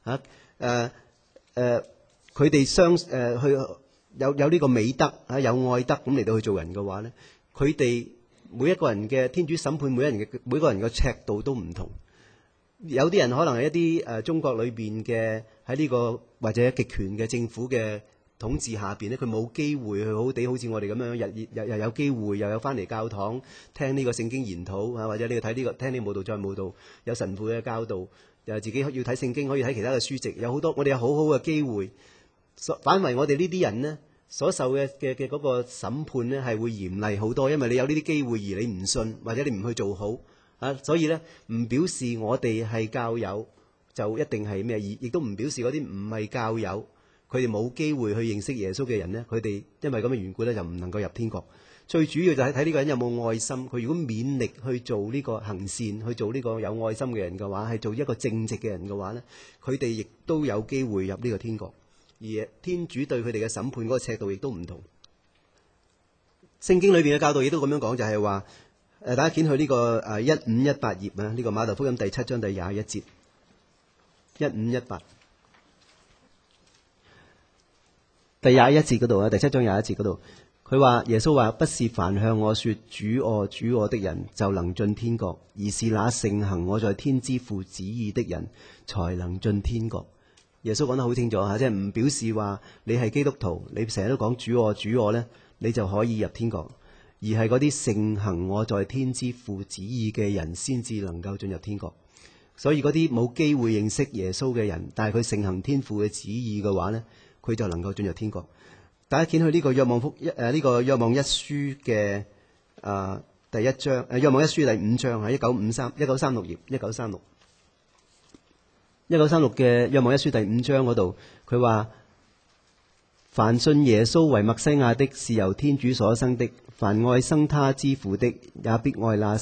佢哋去有呢個美德有愛德咁嚟到去做人嘅話呢，佢哋每一個人嘅天主審判每個人嘅尺度都唔同。有啲人可能係一啲中國裏邊嘅喺呢個或者極權嘅政府嘅統治下邊呢，佢冇機會去好地好似我哋咁樣日有機會又有翻嚟教堂聽呢個聖經研討或者你睇呢個聽呢個舞蹈再舞蹈，有神父嘅教導，又自己要睇聖經，可以睇其他嘅書籍，有好多我哋有好好嘅機會。反為我哋呢啲人呢，所受嘅嗰個審判呢係會嚴厲好多，因為你有呢啲機會而你唔信或者你唔去做好所以呢唔表示我哋係教友就一定係咩，亦都唔表示嗰啲唔係教友佢哋冇機會去認識耶穌嘅人呢，佢哋因為咁嘅緣故呢，就唔能夠入天國。最主要就係睇呢個人有冇愛心，佢如果勉力去做呢個行善，去做呢個有愛心嘅人嘅話，係做一個正直嘅人嘅話呢，佢哋亦都有機會入呢個天國。而天主對佢哋嘅審判嗰個尺度亦都唔同。聖經裏邊嘅教導亦都咁樣講，就係話大家見去呢個1518頁啊，呢個馬竇福音第7章第21節，1518第21節嗰度啊，第7章21節嗰度，佢話耶穌話：不是凡向我說主我的人就能進天國，而是那承行我在天之父旨意的人才能進天國。耶穌講得好清楚即係唔表示話你係基督徒，你成日都講主我呢，你就可以入天國，而係嗰啲承行我在天之父旨意嘅人先至能夠進入天國。所以嗰啲冇機會認識耶穌嘅人，但係佢承行天父嘅旨意嘅話呢，佢就能夠進入天國。大家見去呢個若望一書嘅第1章，若望一書第5章係1936頁1936嘅若望一書第5章嗰度，佢話：凡信耶穌為默西亞的，是由天主所生的；凡愛生他之父的，也必愛那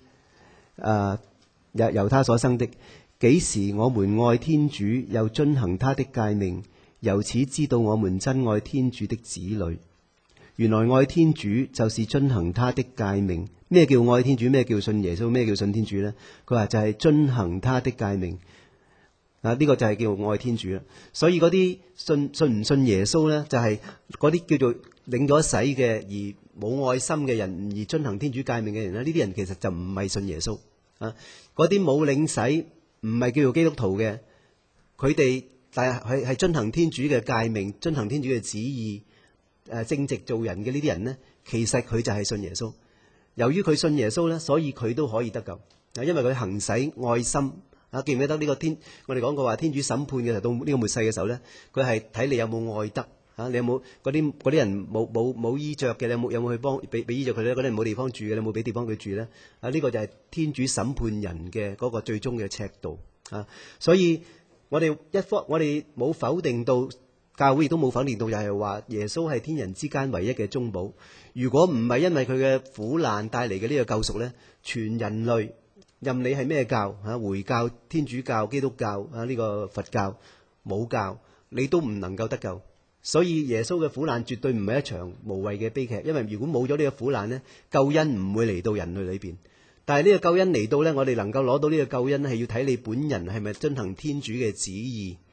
由他所生的。幾時我們愛天主，又遵行他的誡命，由此知道我們真愛天主的子女。原來愛天主就是遵行他的誡命。咩叫愛天主？咩叫信耶穌？咩叫信天主呢？佢話就係遵行他的誡命。呢個就係叫愛天主啦。所以嗰啲信唔信耶穌呢，就係嗰啲叫做領咗洗嘅而冇愛心嘅人，而遵行天主誡命嘅人咧。呢啲人其實就唔係信耶穌嗰啲冇領洗唔係叫做基督徒嘅，佢哋但係遵行天主嘅誡命，遵行天主嘅旨意，正直做人嘅呢啲人呢，其實佢就係信耶穌。由於佢信耶穌呢，所以佢都可以得救因為佢行使愛心。記唔記得呢個我哋講過話天主審判嘅時候，到呢個末世嘅時候呢，佢係睇你有冇愛德你有冇嗰啲人冇衣着嘅，你有冇去幫俾衣着佢呢？嗰啲人冇地方住嘅，你有冇俾地方佢住呢？呢個就係天主審判人嘅嗰個最終嘅尺度所以我哋冇否定到，教會亦都冇否定到，就係話耶穌係天人之間唯一嘅中保。如果唔係因為佢嘅苦難帶嚟嘅呢個救贖呢，全人類任你係咩教回教、天主教、基督教呢個佛教冇教，你都唔能夠得救。所以耶穌嘅苦難絕對唔係一場無謂嘅悲劇，因為如果冇咗呢個苦難呢，救恩唔會嚟到人類裏邊。但係呢個救恩嚟到呢，我哋能夠攞到呢個救恩係要睇你本人係咪遵行天主嘅旨意。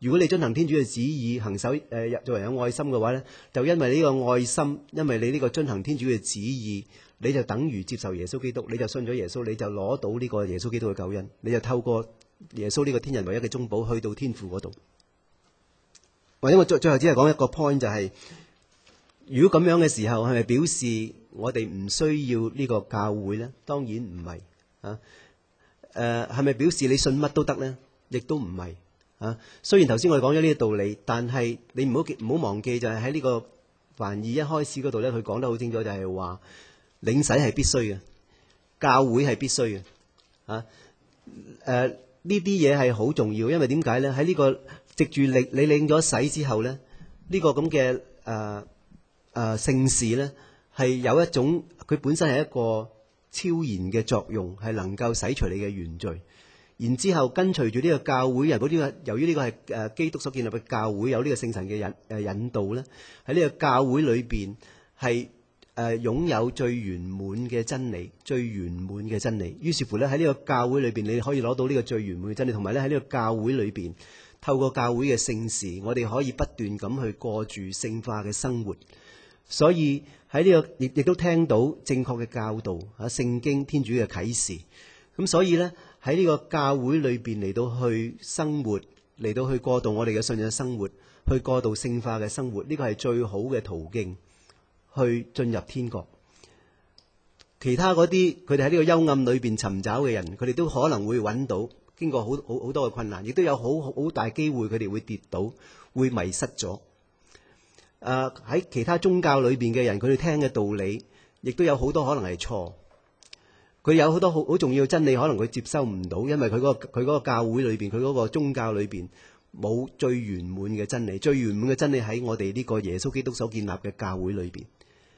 如果你遵行天主嘅旨意，行守做人有愛心嘅話呢，就因為呢個愛心，因為你呢個遵行天主嘅旨意，你就等於接受耶穌基督，你就信咗耶穌，你就攞到呢個耶穌基督嘅救恩，你就透過耶穌呢個天人唯一嘅中保去到天父嗰度。或者我最後只係講一個 point， 就係如果咁樣嘅時候，係咪表示我哋唔需要呢個教會呢？當然唔係啊。係咪表示你信乜都得呢？亦都唔係啊。雖然頭先我哋講咗呢個道理，但係你唔好忘記，就係喺呢個凡二一開始嗰度呢，佢講得好清楚，就係話領洗係必須嘅，教會係必須嘅啊。呢啲嘢係好重要，因為點解呢？喺呢個藉住你領咗洗之後呢，呢個咁嘅聖事呢，係有一種佢本身係一個超然嘅作用，係能夠洗除你嘅原罪。然之後跟隨住呢個教會，由於呢個係基督所建立嘅教會，有呢個聖神嘅引導呢，喺呢個教會裏邊係擁有最圓滿嘅真理，最圓滿嘅真理。於是乎呢，喺呢個教會裏邊，你可以攞到呢個最圓滿嘅真理，同埋咧喺呢個教會裏邊，透過教會嘅聖事，我哋可以不斷咁去過住聖化嘅生活。所以喺呢個亦都聽到正確嘅教導啊，聖經天主嘅啟示。咁所以呢，喺呢個教會裏邊嚟到去生活，嚟到去過渡我哋嘅信仰生活，去過渡聖化嘅生活，呢個係最好嘅途徑去進入天國。其他嗰啲佢哋喺呢個幽暗裏邊尋找嘅人，佢哋都可能會揾到，經過好多嘅困難，亦都有好大機會佢哋會跌倒，會迷失咗。喺其他宗教裏邊嘅人，佢哋聽嘅道理，亦都有好多可能係錯。佢有好多好重要嘅真理，可能佢接收唔到，因為佢嗰個教會裏邊，佢嗰個宗教裏邊冇最圓滿嘅真理。最圓滿嘅真理喺我哋呢個耶穌基督所建立嘅教會裏邊。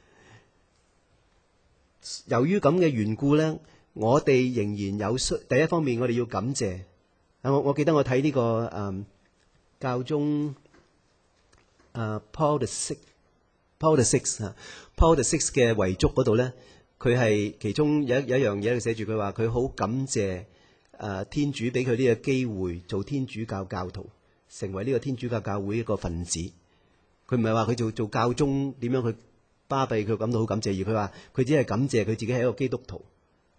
由於咁嘅緣故呢，我哋仍然有第一方面，我哋要感謝。我記得我睇呢個教宗Paul the Sixth 嘅遺囑嗰度呢，佢係其中有一樣嘢，佢寫住佢話佢好感謝天主俾佢呢個機會做天主教教徒，成為呢個天主教教會一個分子。佢唔係話佢做教宗點樣去巴閉，佢感到好感謝，而佢話佢只係感謝佢自己係一個基督徒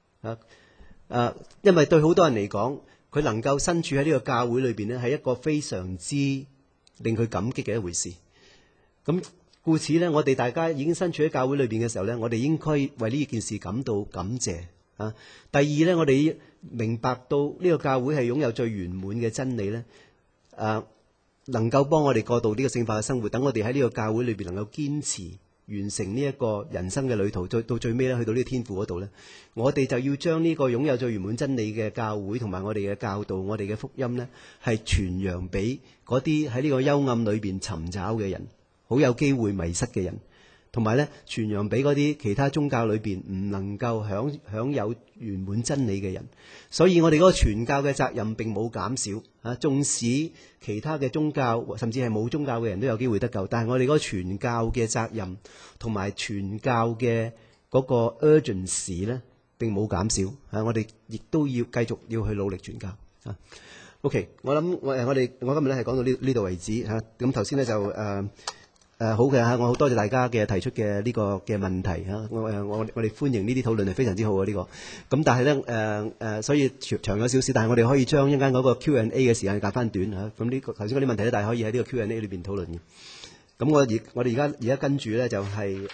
因為對好多人嚟講，佢能夠身處喺呢個教會裏邊呢，係一個非常之令佢感激嘅一回事。咁故此呢，我哋大家已經身處喺教會裏邊嘅時候呢，我哋應該為呢件事感到感謝啊。第二呢，我哋明白到呢個教會係擁有最圓滿嘅真理呢，能夠幫我哋過渡呢個聖化嘅生活。等我哋喺呢個教會裏邊能夠堅持完成呢一個人生嘅旅途，到最尾呢，去到呢個天父嗰度呢，我哋就要將呢個擁有最圓滿真理嘅教會同埋我哋嘅教導、我哋嘅福音呢，係傳揚俾嗰啲喺呢個幽暗裏邊尋找嘅人，好有機會迷失嘅人，同埋咧傳揚俾嗰啲其他宗教裏邊唔能夠享有圓滿真理嘅人。所以我哋嗰個傳教嘅責任並冇減少啊！縱使其他嘅宗教甚至係冇宗教嘅人都有機會得救，但係我哋嗰個傳教嘅責任同埋傳教嘅嗰個 urgency 咧並冇減少啊！我哋亦都要繼續要去努力傳教啊！OK， 我諗我今日咧係講到呢度為止嚇。咁頭先咧就好嘅嚇，我好多謝大家嘅提出嘅呢個嘅問題嚇，我哋歡迎呢啲討論係非常之好啊呢個。咁但係咧所以長咗少少，但係我哋可以將一間嗰個 Q&A 嘅時間夾翻短嚇。咁呢個頭先嗰啲問題咧，大家可以喺呢個 Q&A 裏邊討論嘅。咁我哋而家跟住咧就係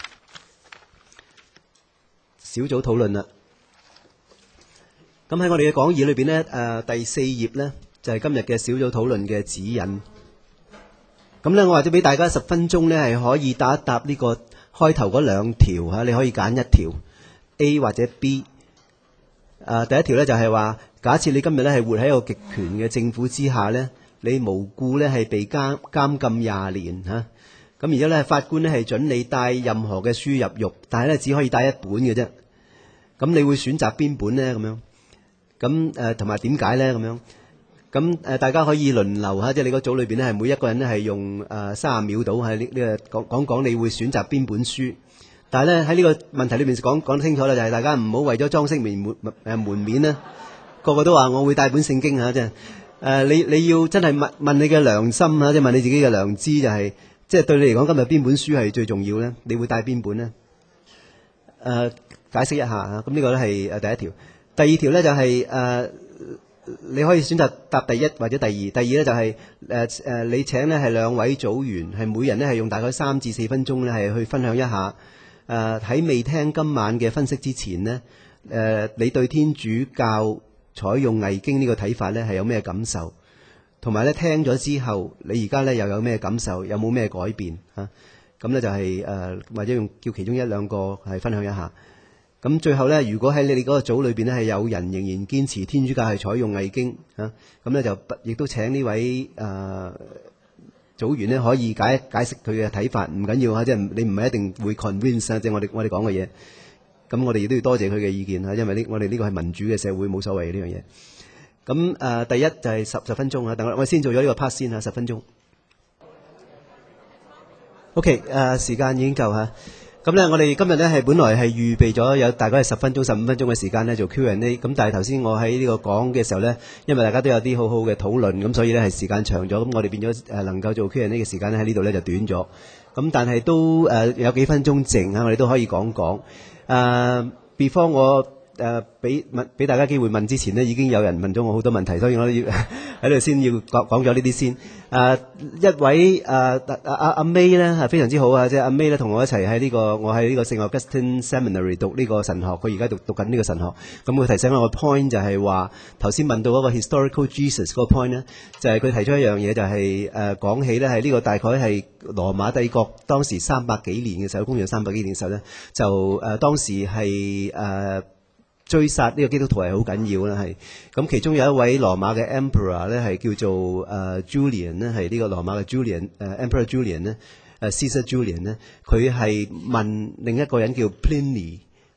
小組討論啦。咁喺我哋嘅講義裏邊咧第4頁咧就係今日嘅小組討論嘅指引。咁咧，我或者俾大家10分鐘咧，係可以答一答呢個開頭嗰2條嚇，你可以揀一條 A 或者 B。第一條咧就係話，假設你今日咧係活喺一個極權嘅政府之下咧，你無故咧係被監禁20年嚇，咁而家咧法官咧係準你帶任何嘅書入獄，但係咧只可以帶一本嘅啫。咁你會選擇邊本咧？咁樣咁同埋點解咧？咁樣。咁大家可以輪流嚇，即係你個組裏邊咧，係每一個人咧係用30秒到喺呢個講你會選擇邊本書。但係咧喺呢個問題裏邊講得清楚啦，就係大家唔好為咗裝飾門面咧，個個都話我會帶本聖經嚇，即係你要真係問你嘅良心啊，即係問你自己嘅良知，就係即係對你嚟講，今日邊本書係最重要咧？你會帶邊本咧？解釋一下啊。咁呢個咧係第一條。第二條咧就係你可以選擇答第一或者第二。第二咧就係你請咧係兩位組員，係每人咧係用大概3至4分鐘咧係去分享一下。喺未聽今晚嘅分析之前呢，你對天主教採用偽經呢個睇法呢係有咩感受？同埋咧聽咗之後，你而家咧又有咩感受？有冇咩改變啊？咁呢就係或者叫其中一兩個係分享一下。咁最後呢，如果喺你哋嗰個組裏邊呢係有人仍然堅持天主教係採用偽經啊，咁呢就亦都請呢位組員呢可以解釋佢嘅睇法，唔緊要啊，即係你唔係一定會 convince 啊，即係我哋講嘅嘢。咁我哋亦都要多謝佢嘅意見啊，因為我哋呢個係民主嘅社會，冇所謂呢樣嘢。咁第一就係十分鐘啊，等我先做咗呢個 part 先啊，10分鐘。OK， 時間已經夠嚇。咁咧，我哋今日咧係本來係預備咗有大概係10分鐘、15分鐘嘅時間咧做 Q&A。咁但係頭先我喺呢個講嘅時候咧，因為大家都有啲好好嘅討論，咁所以咧係時間長咗，咁我哋變咗能夠做 Q&A 嘅時間咧喺呢度咧就短咗。咁但係都有幾分鐘剩啊，我哋都可以講講。before 我俾大家機會問之前呢，已經有人問咗我好多問題，所以我都要喺度先要講咗呢啲先。一位阿 May 咧係非常之好啊，即係阿 May 咧同我一齊喺我喺呢個聖 Augustine Seminary 讀呢個神學，佢而家讀緊呢個神學。咁佢提醒我個 point 就係話，頭先問到嗰個 historical Jesus 嗰個 point 咧，就係佢提出一樣嘢，就係講起咧係呢個大概係羅馬帝國當時300幾年嘅時候，公元300幾年嘅時候咧，就當時係追殺呢個基督徒係好緊要啦，係咁其中有一位羅馬嘅 emperor 咧係叫做Julian 咧，係呢個羅馬嘅 Julian Emperor Julian 咧，Caesar Julian 咧，佢係問另一個人叫 Pliny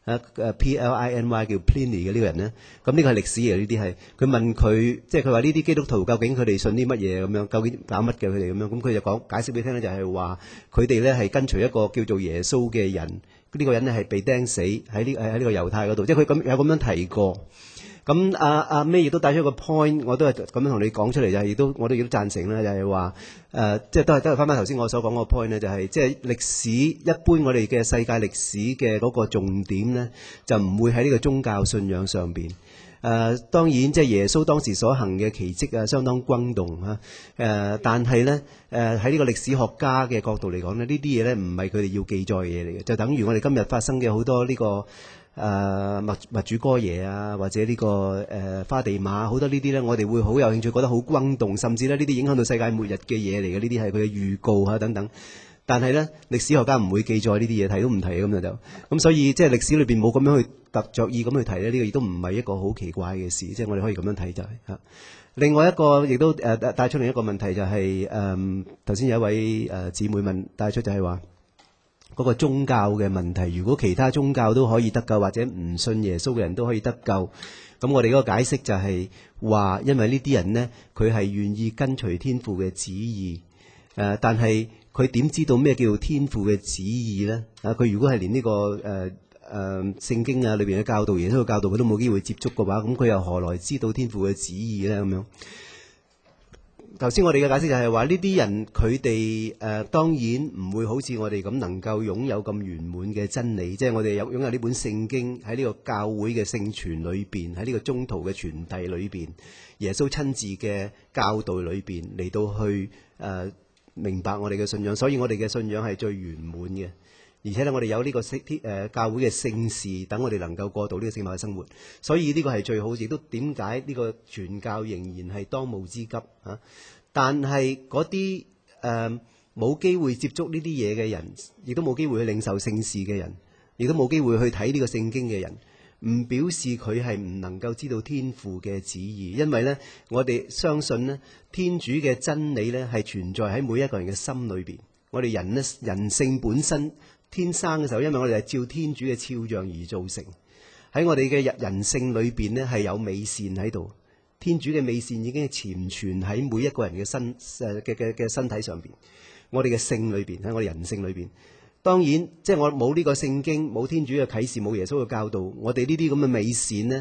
Pliny 叫 Pliny 嘅呢個人咧，咁呢個係歷史嚟，呢啲係佢問佢，即係佢話呢啲基督徒究竟佢哋信啲乜嘢咁樣，究竟搞乜嘅佢哋咁樣，咁佢就解釋俾你聽咧，就係話佢哋咧係跟隨一個叫做耶穌嘅人。呢個人咧係被釘死喺呢個猶太嗰度，即係佢有咁樣提過。咁阿 May 亦都帶出一個 point，我都係咁樣同你講出嚟，就係我都贊成啦，就係話即係都係翻頭先我所講個 point 咧，就係即係歷史一般我哋嘅世界歷史嘅嗰個重點咧，就唔會喺呢個宗教信仰上邊。當然即係耶穌當時所行嘅奇蹟啊，相當轟動啊。但係咧喺呢個歷史學家嘅角度嚟講咧，呢啲嘢咧唔係佢哋要記載嘅嘢嚟嘅，就等於我哋今日發生嘅好多呢個默主哥耶啊，或者呢個花地瑪，好多呢啲咧，我哋會好有興趣，覺得好轟動，甚至咧呢啲影響到世界末日嘅嘢嚟嘅，呢啲係佢嘅預告啊等等。但係咧，歷史學家唔會記載呢啲嘢，提都唔提咁就咁，所以即係歷史裏邊冇咁樣去特著意咁去提咧，呢個亦都唔係一個好奇怪嘅事，即係我哋可以咁樣睇就係嚇。另外一個亦都帶出另一個問題就係頭先有一位姊妹問帶出就係話嗰個宗教嘅問題，如果其他宗教都可以得救，或者唔信耶穌嘅人都可以得救，咁我哋嗰個解釋就係話，因為呢啲人呢，佢係願意跟隨天父嘅旨意，但係佢點知道咩叫天父嘅旨意呢？佢如果係連呢個聖經啊裏邊嘅教導、耶穌嘅教導，佢都冇機會接觸嘅話，咁佢又何來知道天父嘅旨意呢？咁樣頭先我哋嘅解釋就係話，呢啲人佢哋當然唔會好似我哋咁能夠擁有咁圓滿嘅真理，即係我哋擁有呢本聖經喺呢個教會嘅聖傳裏邊，喺呢個宗徒嘅傳遞裏邊，耶穌親自嘅教導裏邊嚟到去明白我哋嘅信仰，所以我哋嘅信仰係最圓滿嘅，而且咧我哋有呢個教會嘅聖事，等我哋能夠過渡呢個聖物嘅生活，所以呢個係最好，亦都點解呢個傳教仍然係當務之急啊！但係嗰啲冇機會接觸呢啲嘢嘅人，亦都冇機會去領受聖事嘅人，亦都冇機會去睇呢個聖經嘅人，唔表示佢係唔能夠知道天父嘅旨意，因為呢，我哋相信呢，天主嘅真理呢係存在喺每一個人嘅心裏邊。我哋人呢，人性本身天生嘅時候，因為我哋係照天主嘅肖像而造成，喺我哋嘅人性裏邊呢係有美善喺度。天主嘅美善已經係潛存喺每一個人嘅身體上邊，我哋嘅性裏邊，喺我哋人性裏邊。當然，即係我冇呢個聖經，冇天主嘅啟示，冇耶穌嘅教導，我哋呢啲咁嘅美善呢，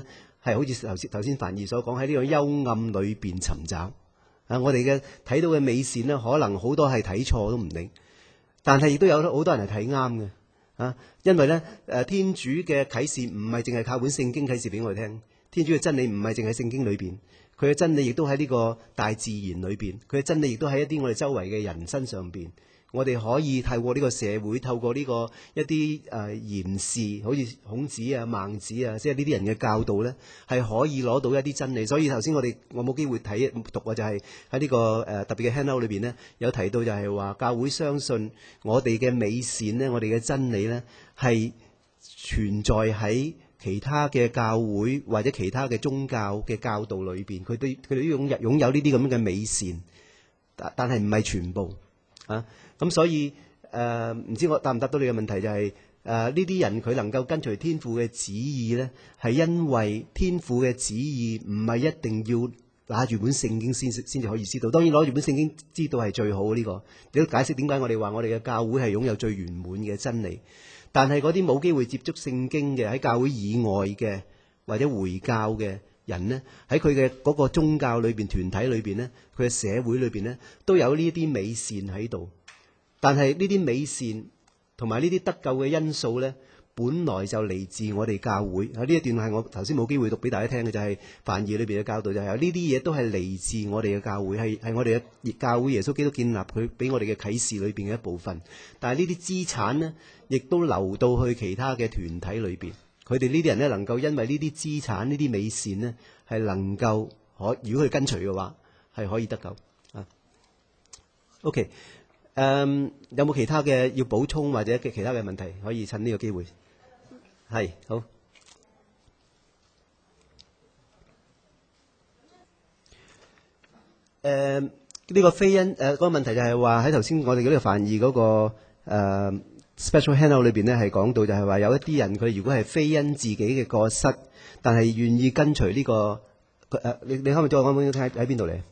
係好似頭先梵二所講，喺呢個幽暗裏邊尋找我哋嘅睇到嘅美善呢，可能好多係睇錯都唔定，但係亦都有好多人係睇啱嘅因為呢天主嘅啟示唔係淨係靠本聖經啟示俾我哋聽，天主嘅真理唔係淨係聖經裏邊，佢嘅真理亦都喺呢個大自然裏邊，佢嘅真理亦都喺一啲我哋周圍嘅人身上邊。我哋可以透過呢個社會，透過呢個一啲賢士，好似孔子啊、孟子啊，即係呢啲人嘅教導呢，係可以攞到一啲真理。所以頭先我冇機會讀啊，就係喺呢個特別嘅 handout 裏邊呢，有提到就係話教會相信我哋嘅美善呢，我哋嘅真理呢，係存在喺其他嘅教會或者其他嘅宗教嘅教導裏邊，佢哋擁有呢啲咁嘅美善，但係唔係全部咁所以唔知我答唔答到你嘅問題，就係呢啲人佢能夠跟隨天父嘅旨意呢，係因為天父嘅旨意唔係一定要拿住本聖經先至可以知道。當然攞住本聖經知道係最好呢個，你都解釋點解我哋話我哋嘅教會係擁有最圓滿嘅真理。但係嗰啲冇機會接觸聖經嘅，喺教會以外嘅或者回教嘅人呢，喺佢嘅嗰個宗教裏邊、團體裏邊呢，佢嘅社會裏邊呢，都有呢啲美善喺度。但係呢啲美善同埋呢啲得救嘅因素呢，本來就嚟自我哋教會。呢一段係我頭先冇機會讀俾大家聽嘅，就係梵二裏邊嘅教導，就係呢啲嘢都係嚟自我哋嘅教會，係我哋嘅教會耶穌基督建立佢俾我哋嘅啟示裏邊嘅一部分。但係呢啲資產呢，亦都流到去其他嘅團體裏邊。佢哋呢啲人呢，能夠因為呢啲資產、呢啲美善呢，係能夠如果佢跟隨嘅話，係可以得救OK。有冇其他嘅要補充或者其他嘅問題可以趁呢個機會？係好。呢個非恩嗰個問題就係話喺頭先我哋嗰個梵二嗰個special handout 裏邊呢，係講到就係話有一啲人佢如果係非因自己嘅過失，但係願意跟隨呢個你可唔可以再講講喺邊度嚟？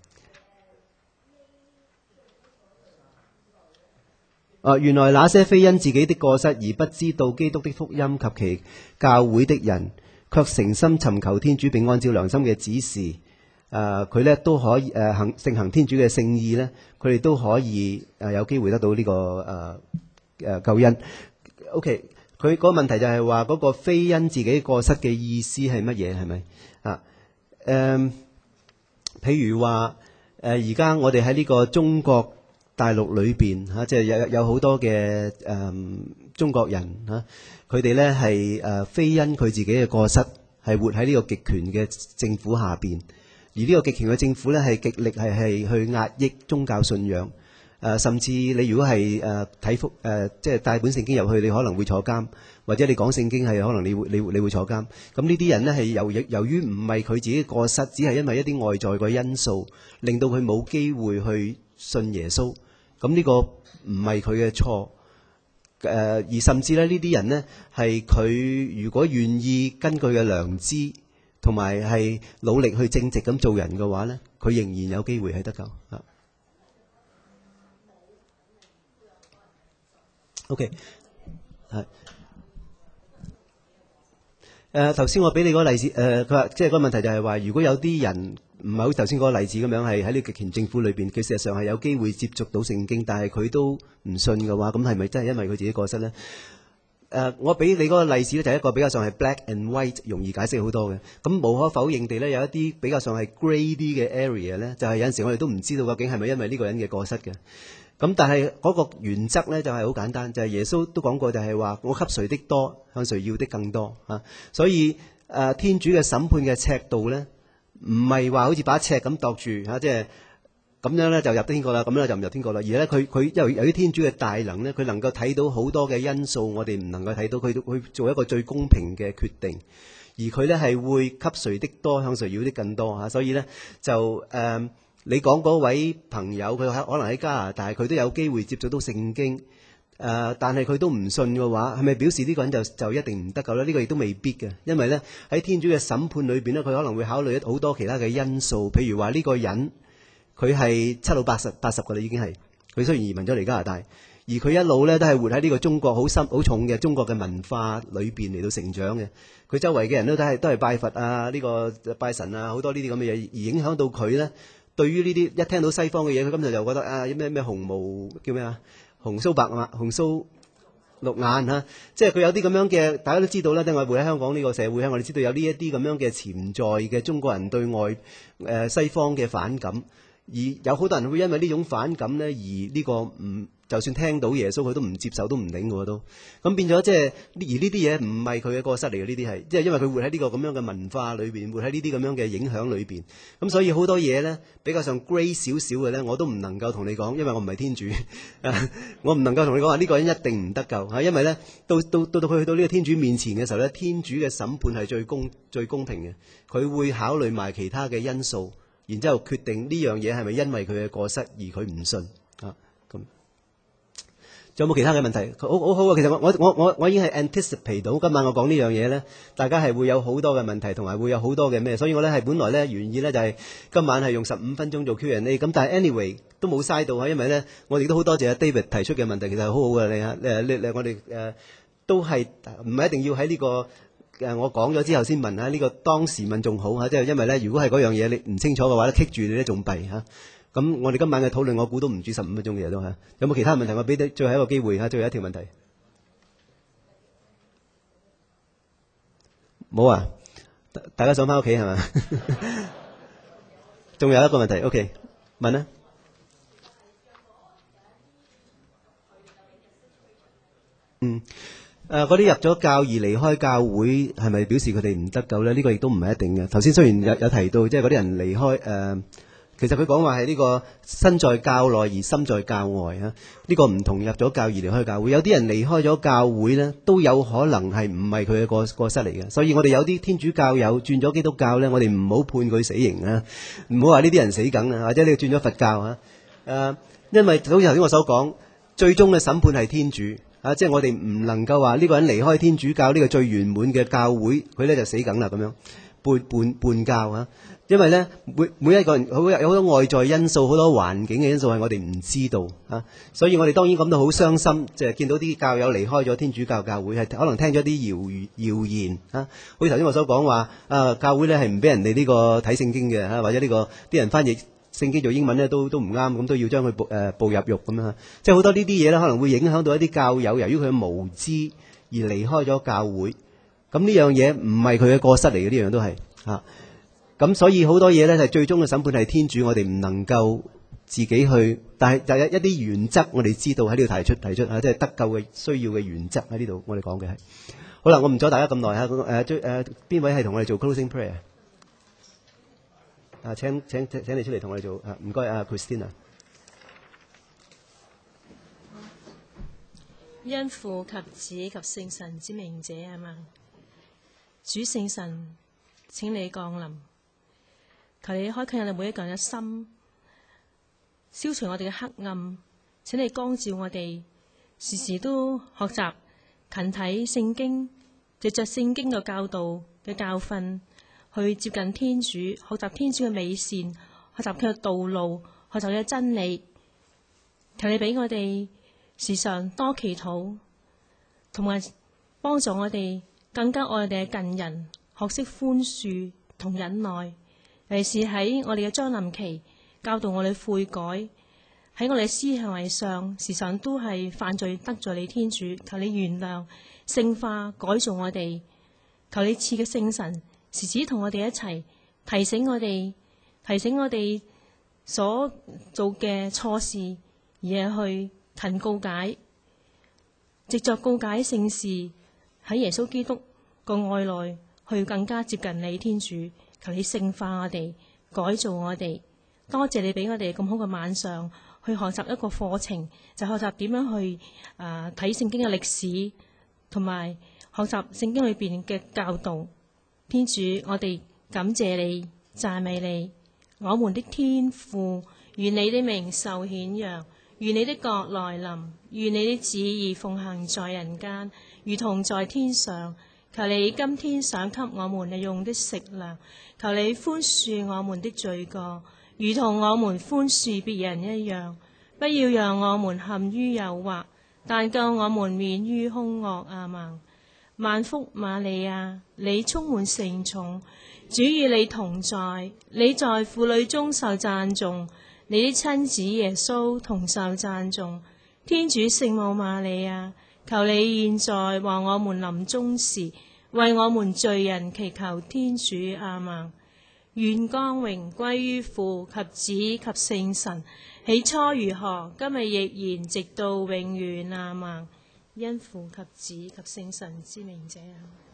原來那些非因自己的過失而不知道基督的福音及其教會的人，卻誠心尋求天主並按照良心嘅指示，佢呢都可以盛行天主嘅聖意呢，佢哋都可以有機會得到呢個救恩。OK， 佢嗰個問題就係話嗰個非因自己過失嘅意思係乜嘢？係咪譬如話而家我哋喺呢個中國大陸裏邊即係有好多嘅中國人佢哋呢係非因佢自己嘅過失，係活喺呢個極權嘅政府下邊，而呢個極權嘅政府呢係極力係去壓抑宗教信仰，甚至你如果係即係帶本聖經入去，你可能會坐監，或者你講聖經係可能你會坐監。咁呢啲人呢係由於唔係佢自己嘅過失，只係因為一啲外在嘅因素，令到佢冇機會去信耶穌。咁呢個唔係佢嘅錯，而甚至咧呢啲人呢，係佢如果願意根據嘅良知同埋係努力去正直咁做人嘅話呢，佢仍然有機會係得救。OK， 係頭先我俾你嗰個例子，佢話即係個問題就係話，如果有啲人唔係好似頭先嗰個例子咁樣，係喺呢個極權政府裏邊，佢事實上係有機會接觸到聖經，但係佢都唔信嘅話，咁係咪真係因為佢自己過失呢？我俾你嗰個例子咧，就係一個比較上係 black and white， 容易解釋好多嘅。咁無可否認地呢，有一啲比較上係 grey 啲嘅 area 呢，就係有陣時我哋都唔知道究竟係咪因為呢個人嘅過失嘅。咁但係嗰個原則呢，就係好簡單，就係耶穌都講過，就係話我給誰的多，向誰要的更多所以天主嘅審判嘅尺度呢，唔係話好似把尺咁度住即係咁樣呢就入天國啦，咁樣就唔入天國啦。而呢佢由於天主嘅大能呢，佢能夠睇到好多嘅因素，我哋唔能夠睇到，佢去做一個最公平嘅決定。而佢呢係會給誰的多，向誰要的更多所以呢就你講嗰位朋友，佢可能喺加拿大，佢都有機會接觸到聖經，但係佢都唔信嘅話，係咪表示呢個人就一定唔得救呢？呢個亦都未必嘅，因為呢喺天主嘅審判裏邊呢，佢可能會考慮好多其他嘅因素，譬如話呢個人佢係七老八十嘅啦，已經係佢雖然移民咗嚟加拿大， 而佢一路咧都係活喺呢個中國好深好重嘅中國嘅文化裏邊嚟到成長嘅。佢周圍嘅人都係拜佛啊，呢個拜神啊，好多呢啲咁嘅嘢，而影響到佢咧。對於呢啲一聽到西方嘅嘢，佢今日就覺得啊，咩紅毛叫咩啊，紅鬚白眼、紅鬚綠眼嚇，即係佢有啲咁樣嘅，大家都知道啦。即係我哋活喺香港呢個社會，我哋知道有呢一啲咁樣嘅潛在嘅中國人對外西方嘅反感，而有好多人會因為呢種反感咧，而呢個唔就算聽到耶穌佢都唔接受，都唔領嘅喎都。咁變咗即係而呢啲嘢唔係佢嘅過失嚟嘅，呢啲係即係因為佢活喺呢個咁樣嘅文化裏邊，活喺呢啲咁樣嘅影響裏邊。咁所以好多嘢咧比較上 grey 少少嘅咧，我都唔能夠同你講，因為我唔係天主，我唔能夠同你講話呢個人一定唔得救嚇，因為咧到佢去到呢個天主面前嘅時候咧，天主嘅審判係最公平嘅，佢會考慮埋其他嘅因素，然之後決定呢樣嘢係咪因為佢嘅過失而佢唔信啊咁。仲有冇其他嘅問題？好好啊！其實我已經係 anticipate 到今晚我講呢樣嘢咧，大家係會有好多嘅問題，同埋會有好多嘅咩，所以我咧係本來咧原意咧就係今晚係用15分鐘做 Q&A， 咁但係 anyway 都冇嘥到啊，因為咧我哋都好多謝 David 提出嘅問題，其實係好好嘅你我哋都係唔係一定要喺呢個我講咗之後先問下呢個當時問仲好嚇，即係因為咧如果係嗰樣嘢你唔清楚嘅話咧，棘住你咧仲弊嚇。咁我哋今晚嘅討論，我估都唔止15分鐘嘅嘢都係。有冇其他問題？我俾你最後一個機會嚇，最後一條問題。冇啊！大家想翻屋企係嘛？仲有一個問題 ，OK， 問啦。嗰啲入咗教而離開教會，係咪表示佢哋唔得救咧？呢個亦都唔係一定嘅。頭先雖然有提到，即係嗰啲人離開其實佢講話係呢個身在教內而心在教外啊，呢個唔同入咗教而離開教會。有啲人離開咗教會呢，都有可能係唔係佢嘅過失嚟嘅。所以我哋有啲天主教友轉咗基督教呢，我哋唔好判佢死刑啊，唔好話呢啲人死梗啊，或者你轉咗佛教啊。因為好似頭先我所講，最終嘅審判係天主啊，即係我哋唔能夠話呢個人離開天主教呢個最圓滿嘅教會，佢呢就死梗啦咁樣叛教啊。因為咧，每一個人有好多外在因素，好多環境嘅因素係我哋唔知道啊，所以我哋當然感到好傷心，即係見到啲教友離開咗天主教教會，係可能聽咗啲謠言啊，好似頭先我所講話教會咧係唔俾人哋呢個睇聖經嘅或者呢個啲人翻譯聖經做英文咧都唔啱，咁都要將佢步入獄咁樣，即係好多呢啲嘢咧可能會影響到一啲教友，由於佢嘅無知而離開咗教會，咁呢樣嘢唔係佢嘅過失嚟嘅，呢樣都係啊。咁所以好多嘢咧，就最終嘅審判係天主，我哋唔能夠自己去，但係就有一啲原則，我哋知道喺呢度提出即係得救嘅需要嘅原則喺呢度，我哋講嘅係。好啦，我唔阻大家咁耐嚇，邊位係同我哋做 closing prayer？ 請你出嚟同我哋做唔該Christina。
因父及子及聖神之名者阿們。主聖神，請你降臨。求你開啟我哋每一個人嘅心，消除我哋嘅黑暗。請你光照我哋，時時都學習勤睇聖經，藉着聖經嘅教導嘅教訓，去接近天主，學習天主嘅美善，學習佢嘅道路，學習佢嘅真理。求你俾我哋時常多祈禱，同埋幫助我哋更加愛我哋嘅近人，學識寬恕同忍耐。尤其是喺我哋嘅將臨期，教導我哋悔改，喺我哋嘅思行為上，時常都係犯罪得罪你天主。求你原諒、聖化、改造我哋。求你賜嘅聖神時時同我哋一齊，提醒我哋所做嘅錯事，而係去勤告解，藉着告解聖事喺耶穌基督個愛內，去更加接近你天主。求你聖化我哋，改造我哋。多謝你俾我哋咁好嘅晚上，去學習一個課程，就學習點樣去睇聖經嘅歷史，同埋學習聖經裏邊嘅教導。天主，我哋感謝你，讚美你，我們的天父，願你的名受顯揚，願你的國來臨，願你的旨意奉行在人間，如同在天上。求你今天賞給我們日用的食糧，求你寬恕我們的罪過，如同我們寬恕別人一樣。不要讓我們陷於誘惑， 但救我們免於兇惡。阿們。萬福瑪利亞，你充滿聖寵，主與你同在，你在婦女中受讚頌，你的親子耶穌同受讚頌。天主聖母瑪利亞，求你現在和我們臨終時，為我們罪人祈求天主。阿們。願光榮歸於父及子及聖神，起初如何，今日亦然，直到永遠。阿們。因父及子及聖神之名者。